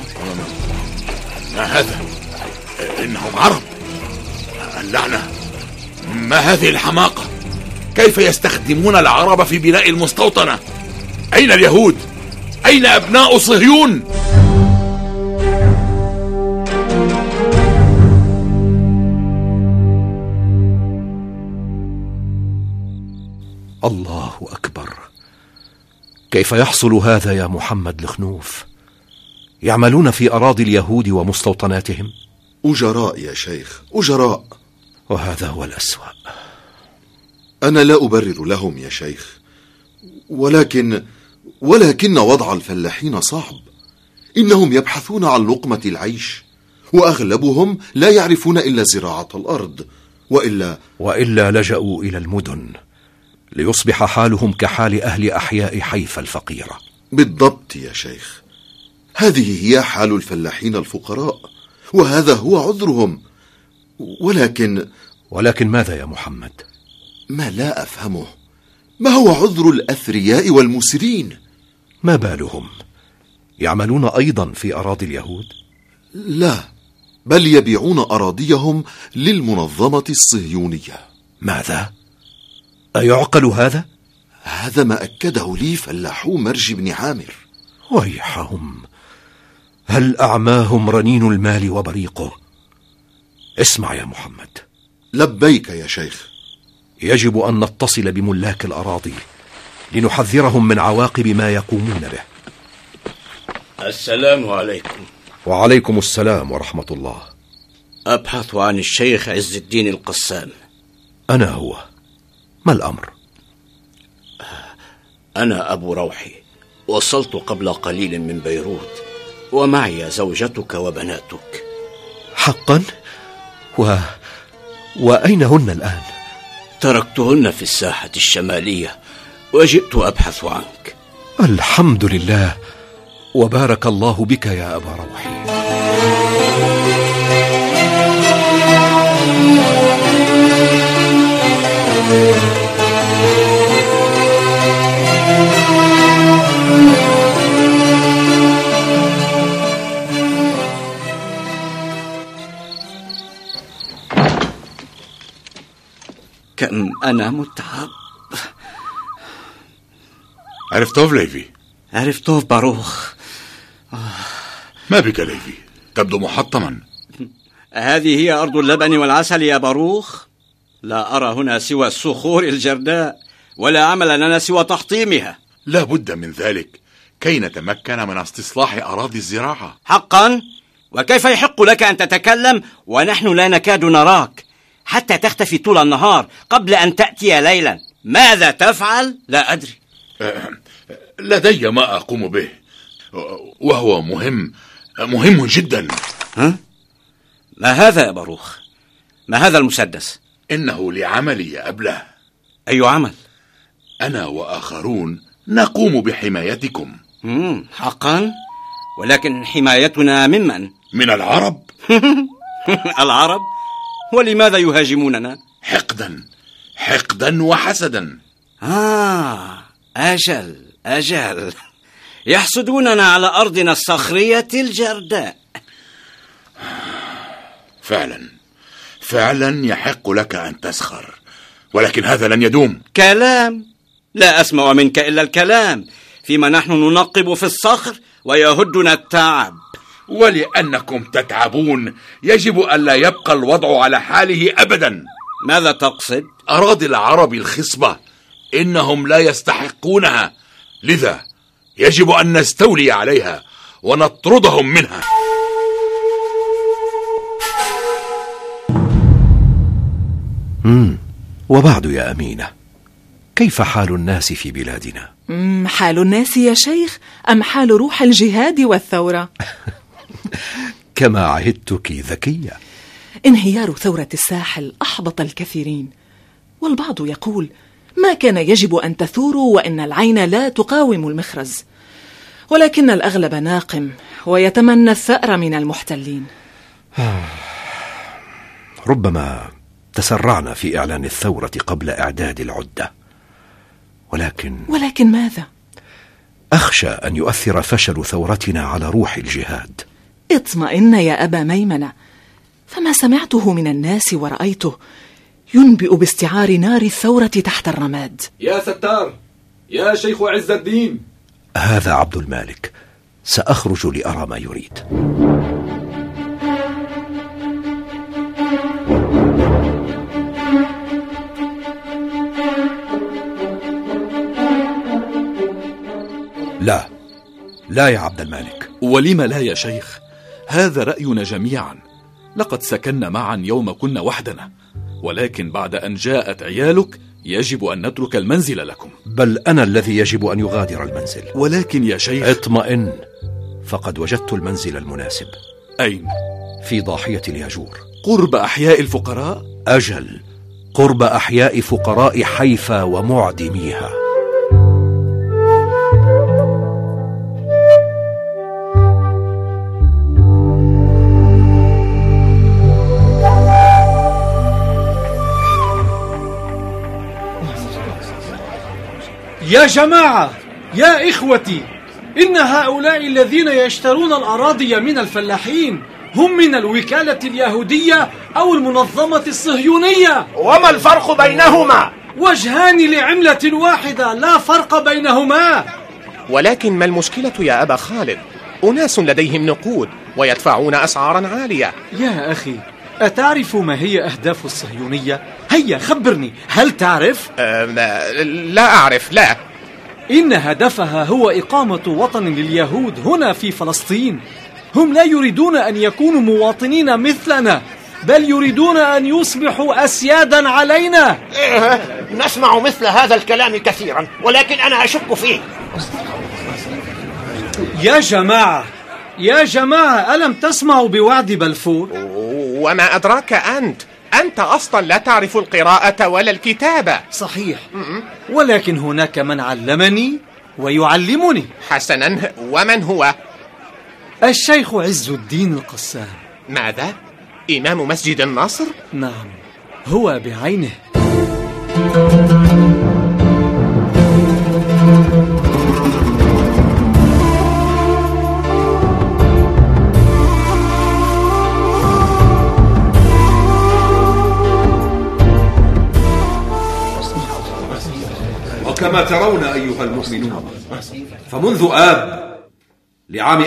ما هذا؟ إنهم عرب. اللعنة، ما هذه الحماقة؟ كيف يستخدمون العرب في بناء المستوطنة؟ أين اليهود؟ أين أبناء صهيون؟ الله أكبر، كيف يحصل هذا يا محمد الخنوف؟ يعملون في أراضي اليهود ومستوطناتهم؟ أجراء يا شيخ، أجراء. وهذا هو الأسوأ. أنا لا أبرر لهم يا شيخ، ولكن وضع الفلاحين صعب. إنهم يبحثون عن لقمة العيش، وأغلبهم لا يعرفون إلا زراعة الأرض، وإلا لجأوا إلى المدن ليصبح حالهم كحال أهل أحياء حيفا الفقيرة. بالضبط يا شيخ، هذه هي حال الفلاحين الفقراء، وهذا هو عذرهم. ولكن ماذا يا محمد؟ ما لا أفهمه، ما هو عذر الأثرياء والمسرين؟ ما بالهم؟ يعملون أيضا في أراضي اليهود؟ لا، بل يبيعون أراضيهم للمنظمة الصهيونية. ماذا؟ أيعقل هذا؟ هذا ما أكده لي فلاحو مرج بن عامر. ويحهم، هل أعماهم رنين المال وبريقه؟ اسمع يا محمد. لبيك يا شيخ. يجب أن نتصل بملاك الأراضي لنحذرهم من عواقب ما يقومون به. السلام عليكم. وعليكم السلام ورحمة الله. أبحث عن الشيخ عز الدين القسام. أنا هو، ما الأمر؟ أنا أبو روحي، وصلت قبل قليل من بيروت، ومعي زوجتك وبناتك. حقا؟ وأين هن الآن؟ تركتهن في الساحة الشمالية وجئت أبحث عنك. الحمد لله، وبارك الله بك يا أبا روحي. كم أنا متعب. عرفتوف ليفي؟ عرفتوف باروخ. ما بك ليفي؟ تبدو محطما. هذه هي أرض اللبن والعسل يا باروخ. لا أرى هنا سوى الصخور الجرداء، ولا عمل لنا سوى تحطيمها. لا بد من ذلك كي نتمكن من استصلاح أراضي الزراعة. حقا؟ وكيف يحق لك أن تتكلم ونحن لا نكاد نراك، حتى تختفي طول النهار قبل أن تأتي ليلا؟ ماذا تفعل؟ لا أدري. لدي ما أقوم به، وهو مهم جدا. ها؟ ما هذا يا باروخ؟ ما هذا المسدس؟ إنه لعملي يا أبله. أي عمل؟ أنا وآخرون نقوم بحمايتكم. حقا؟ ولكن حمايتنا ممن؟ من العرب. العرب؟ ولماذا يهاجموننا؟ حقدا وحسدا. أجل يحسدوننا على أرضنا الصخرية الجرداء. فعلا يحق لك أن تسخر، ولكن هذا لن يدوم. كلام؟ لا أسمع منك إلا الكلام، فيما نحن ننقب في الصخر ويهدنا التعب. ولأنكم تتعبون يجب ألا يبقى الوضع على حاله أبدا. ماذا تقصد؟ أراضي العرب الخصبة إنهم لا يستحقونها، لذا يجب أن نستولي عليها ونطردهم منها. وبعد يا أمينة، كيف حال الناس في بلادنا؟ حال الناس يا شيخ أم حال روح الجهاد والثورة؟ كما عهدتك ذكية. انهيار ثورة الساحل أحبط الكثيرين، والبعض يقول ما كان يجب أن تثوروا وإن العين لا تقاوم المخرز، ولكن الأغلب ناقم ويتمنى الثأر من المحتلين. ربما تسرعنا في إعلان الثورة قبل إعداد العدة، ولكن ماذا؟ أخشى أن يؤثر فشل ثورتنا على روح الجهاد. اطمئن يا أبا ميمنة، فما سمعته من الناس ورأيته ينبئ باستعار نار الثورة تحت الرماد. يا ستار، يا شيخ عز الدين. هذا عبد المالك، سأخرج لأرى ما يريد. لا يا عبد المالك. ولم لا يا شيخ؟ هذا رأينا جميعا. لقد سكننا معا يوم كنا وحدنا، ولكن بعد أن جاءت عيالك يجب أن نترك المنزل لكم. بل أنا الذي يجب أن يغادر المنزل. ولكن يا شيخ. اطمئن، فقد وجدت المنزل المناسب. أين؟ في ضاحية الياجور. قرب أحياء الفقراء؟ أجل، قرب أحياء فقراء حيفا ومعدميها. يا جماعة، يا إخوتي، إن هؤلاء الذين يشترون الأراضي من الفلاحين هم من الوكالة اليهودية أو المنظمة الصهيونية. وما الفرق بينهما؟ وجهان لعملة واحدة، لا فرق بينهما. ولكن ما المشكلة يا أبا خالد؟ أناس لديهم نقود ويدفعون أسعارا عالية. يا أخي، أتعرف ما هي أهداف الصهيونية؟ هيا خبرني، هل تعرف؟ لا أعرف، لا. إن هدفها هو إقامة وطن لليهود هنا في فلسطين. هم لا يريدون أن يكونوا مواطنين مثلنا، بل يريدون أن يصبحوا أسيادا علينا. نسمع مثل هذا الكلام كثيرا، ولكن أنا أشك فيه. يا جماعة، ألم تسمعوا بوعد بلفور؟ وما أدراك أنت أصلا لا تعرف القراءة ولا الكتابة. صحيح، ولكن هناك من علمني ويعلمني. حسنا، ومن هو؟ الشيخ عز الدين القسام. ماذا؟ إمام مسجد النصر؟ نعم، هو بعينه. وكما ترون أيها المؤمنون، فمنذ آب لعام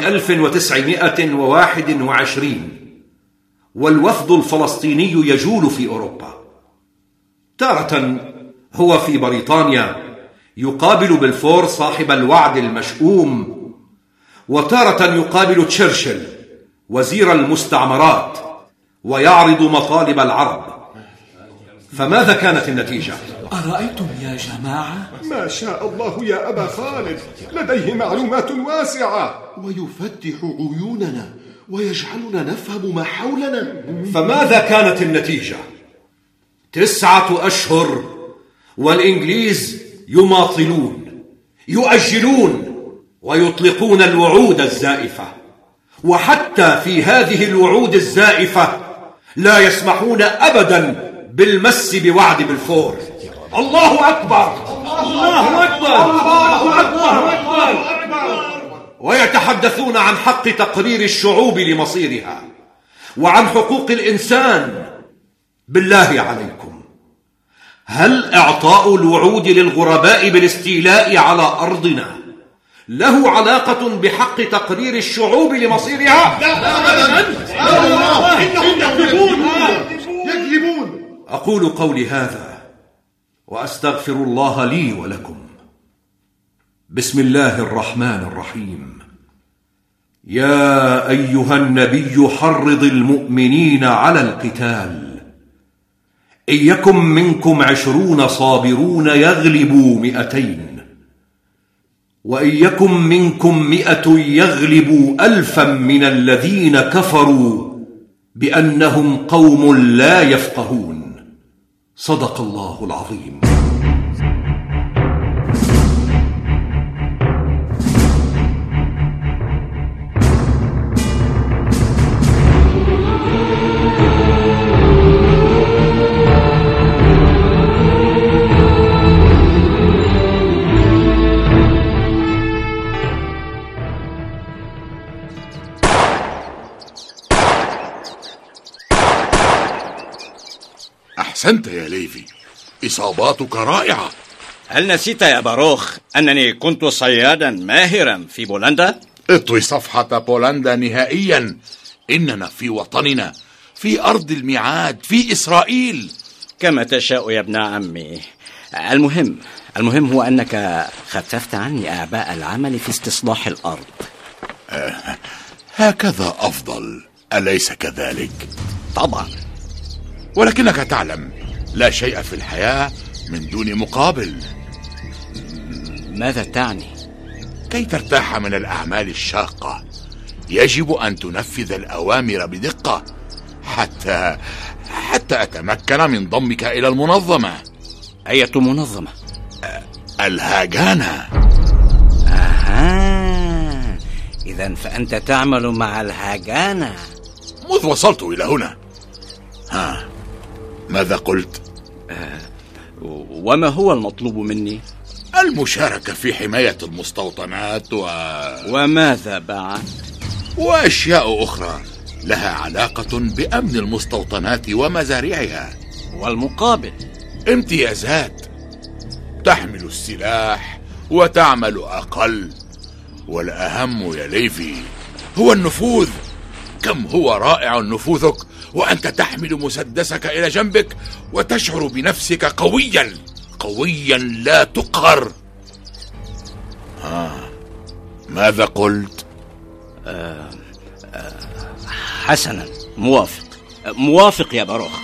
1921 والوفد الفلسطيني يجول في أوروبا، تارة هو في بريطانيا يقابل بلفور صاحب الوعد المشؤوم، وتارة يقابل تشرشل وزير المستعمرات ويعرض مطالب العرب. فماذا كانت النتيجة؟ أرأيتم يا جماعة؟ ما شاء الله يا أبا خالد، لديه معلومات واسعة ويفتح عيوننا ويجعلنا نفهم ما حولنا. فماذا كانت النتيجة؟ 9 أشهر والإنجليز يماطلون، يؤجلون ويطلقون الوعود الزائفة، وحتى في هذه الوعود الزائفة لا يسمحون أبدا بالمس بوعد بلفور. الله أكبر، الله أكبر، الله أكبر، الله أكبر. ويتحدثون عن حق تقرير الشعوب لمصيرها وعن حقوق الإنسان. بالله عليكم، هل إعطاء الوعود للغرباء بالاستيلاء على أرضنا له علاقة بحق تقرير الشعوب لمصيرها؟ يكذبون. أقول قولي هذا وأستغفر الله لي ولكم. بسم الله الرحمن الرحيم. يا أيها النبي حرض المؤمنين على القتال إن يكن منكم 20 صابرون يغلبوا 200، وإن يكن منكم 100 يغلبوا 1000 من الذين كفروا بأنهم قوم لا يفقهون. صدق الله العظيم. أحسنت يا ليفي، إصاباتك رائعة. هل نسيت يا باروخ أنني كنت صيادا ماهرا في بولندا؟ اطوي صفحة بولندا نهائيا. إننا في وطننا، في أرض الميعاد، في إسرائيل. كما تشاء يا ابن عمي. المهم هو أنك خففت عني أعباء العمل في استصلاح الأرض. هكذا أفضل، أليس كذلك؟ طبعا. ولكنك تعلم، لا شيء في الحياة من دون مقابل. ماذا تعني؟ كي ترتاح من الأعمال الشاقة يجب أن تنفذ الأوامر بدقة حتى أتمكن من ضمك إلى المنظمة. أية منظمة؟ الهاجانة. إذن فأنت تعمل مع الهاجانة. مذ وصلت إلى هنا. ماذا قلت؟ وما هو المطلوب مني؟ المشاركة في حماية المستوطنات وماذا بعد؟ وأشياء أخرى لها علاقة بأمن المستوطنات ومزارعها. والمقابل؟ امتيازات. تحمل السلاح وتعمل أقل. والأهم يا ليفي هو النفوذ. كم هو رائع نفوذك وأنت تحمل مسدسك إلى جنبك وتشعر بنفسك قويا لا تقهر. ماذا قلت؟ حسنا، موافق يا باروخ.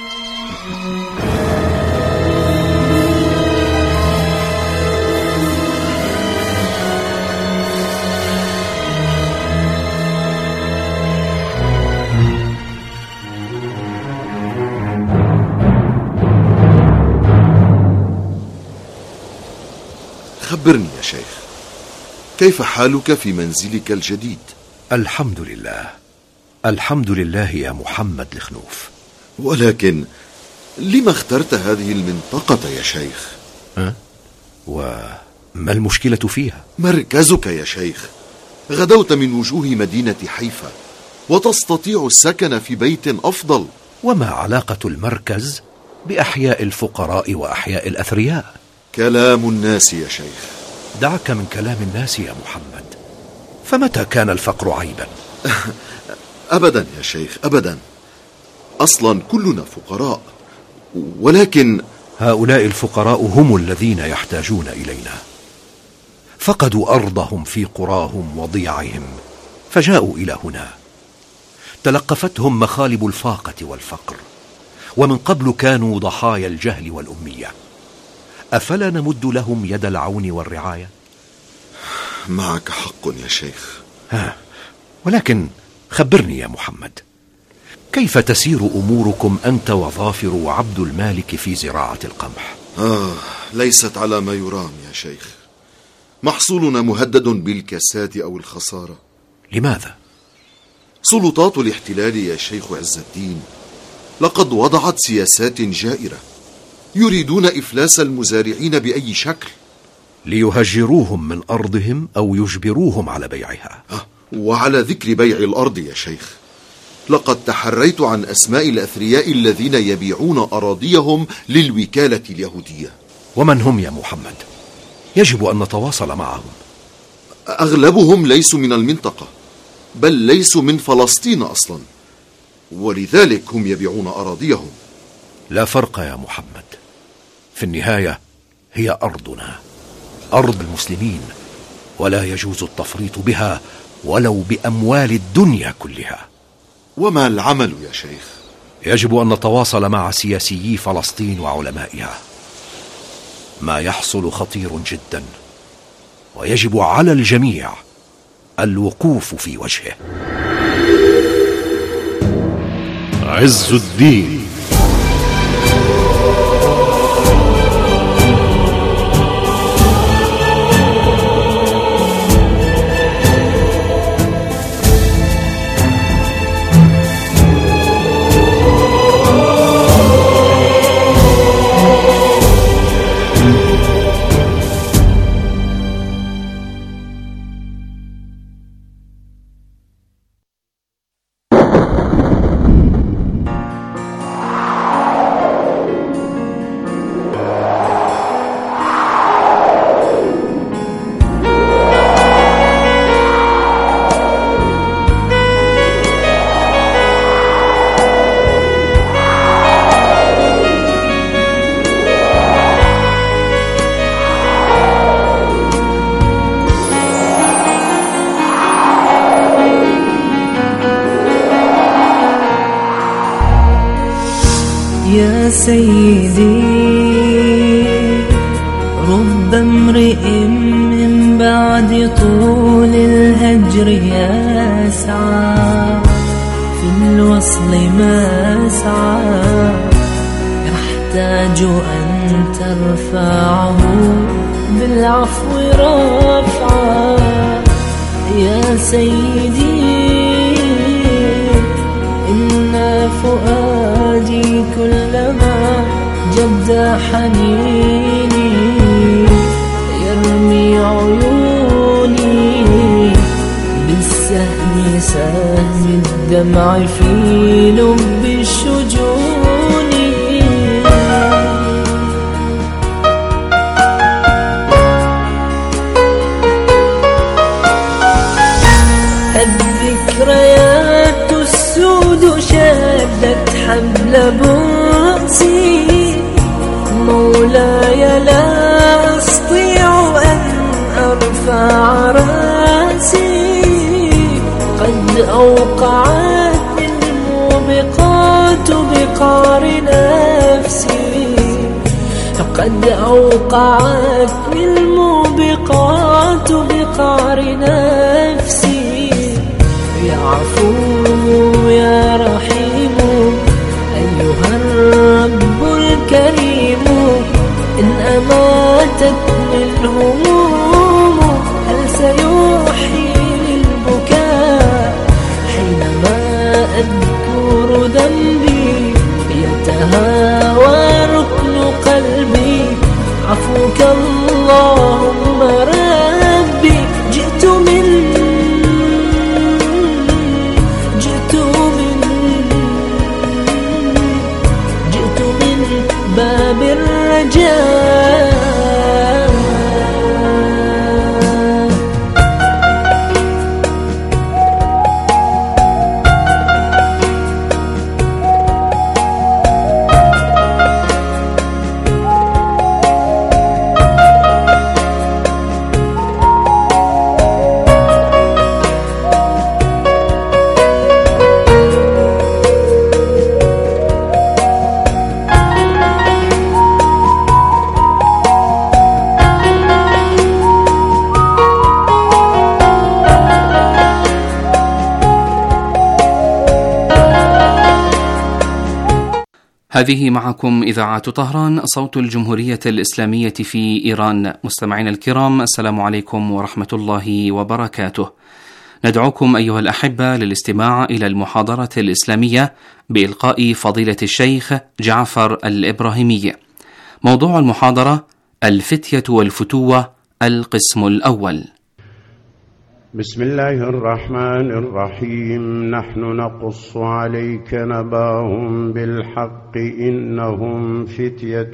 خبرني يا شيخ، كيف حالك في منزلك الجديد؟ الحمد لله يا محمد لخنوف. ولكن لما اخترت هذه المنطقة يا شيخ؟ وما المشكلة فيها؟ مركزك يا شيخ. غدوت من وجوه مدينة حيفا وتستطيع السكن في بيت أفضل. وما علاقة المركز بأحياء الفقراء وأحياء الأثرياء؟ كلام الناس يا شيخ. دعك من كلام الناس يا محمد. فمتى كان الفقر عيبا؟ أبدا يا شيخ، أبدا. أصلا كلنا فقراء، ولكن هؤلاء الفقراء هم الذين يحتاجون إلينا. فقدوا أرضهم في قراهم وضيعهم فجاءوا إلى هنا. تلقفتهم مخالب الفاقة والفقر، ومن قبل كانوا ضحايا الجهل والأمية. أفلا نمد لهم يد العون والرعاية؟ معك حق يا شيخ. ولكن خبرني يا محمد، كيف تسير أموركم أنت وظافر وعبد المالك في زراعة القمح؟ ليست على ما يرام يا شيخ. محصولنا مهدد بالكساد أو الخسارة. لماذا؟ سلطات الاحتلال يا شيخ عز الدين لقد وضعت سياسات جائرة، يريدون إفلاس المزارعين بأي شكل، ليهجروهم من أرضهم أو يجبروهم على بيعها. وعلى ذكر بيع الأرض يا شيخ، لقد تحريت عن أسماء الأثرياء الذين يبيعون أراضيهم للوكالة اليهودية. ومن هم يا محمد؟ يجب أن نتواصل معهم. أغلبهم ليسوا من المنطقة، بل ليسوا من فلسطين أصلا، ولذلك هم يبيعون أراضيهم. لا فرق يا محمد، في النهاية هي أرضنا، أرض المسلمين، ولا يجوز التفريط بها ولو بأموال الدنيا كلها. وما العمل يا شيخ؟ يجب أن نتواصل مع سياسيي فلسطين وعلمائها. ما يحصل خطير جدا، ويجب على الجميع الوقوف في وجهه. عز الدين. يا سيدي رب امرئ من بعد طول الهجر يسعى في الوصل ما سعى، يحتاج أن ترفعه بالعفو رفعا. يا سيدي إن فؤادي كلما جد حنيني يرمي عيوني بالسهم سهم الدمع في لب الشجون. الذكريات السود شدت حبل بؤسي، مولاي لا أستطيع أن أرفع رأسي. قد أوقعت الموبقات بقعر نفسي، قد أوقعت الموبقات بقعر نفسي. يا عفو يا رحيم أيها الرب الكريم، إن أماتتني الهموم هل سيحيي البكاء حينما أذكر ذنبي يتهاوى ركن قلبي. عفوك اللهم ربي، جئت من باب الرجاء. هذه معكم إذاعة طهران صوت الجمهورية الإسلامية في إيران. مستمعينا الكرام، السلام عليكم ورحمة الله وبركاته. ندعوكم أيها الأحبة للاستماع إلى المحاضرة الإسلامية بإلقاء فضيلة الشيخ جعفر الإبراهيمي. موضوع المحاضرة: الفتية والفتوة، القسم الأول. بسم الله الرحمن الرحيم. نحن نقص عليك نباهم بالحق إنهم فتية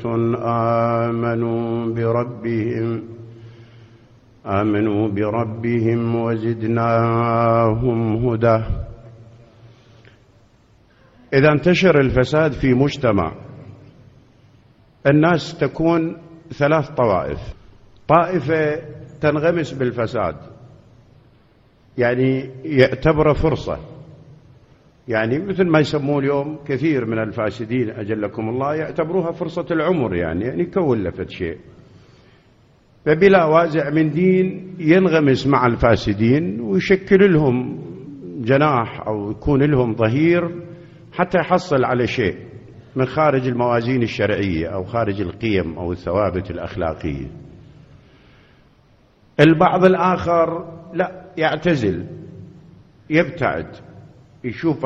آمنوا بربهم وزدناهم هدى. إذا انتشر الفساد في مجتمع، الناس تكون ثلاث طوائف. طائفة تنغمس بالفساد، يعني يعتبره فرصة يعني مثل ما يسموه اليوم كثير من الفاسدين أجلكم الله يعتبروها فرصة العمر، يعني يكون لفت شيء، فبلا وازع من دين ينغمس مع الفاسدين ويشكل لهم جناح أو يكون لهم ظهير حتى يحصل على شيء من خارج الموازين الشرعية أو خارج القيم أو الثوابت الأخلاقية. البعض الآخر لا، يعتزل، يبتعد، يشوف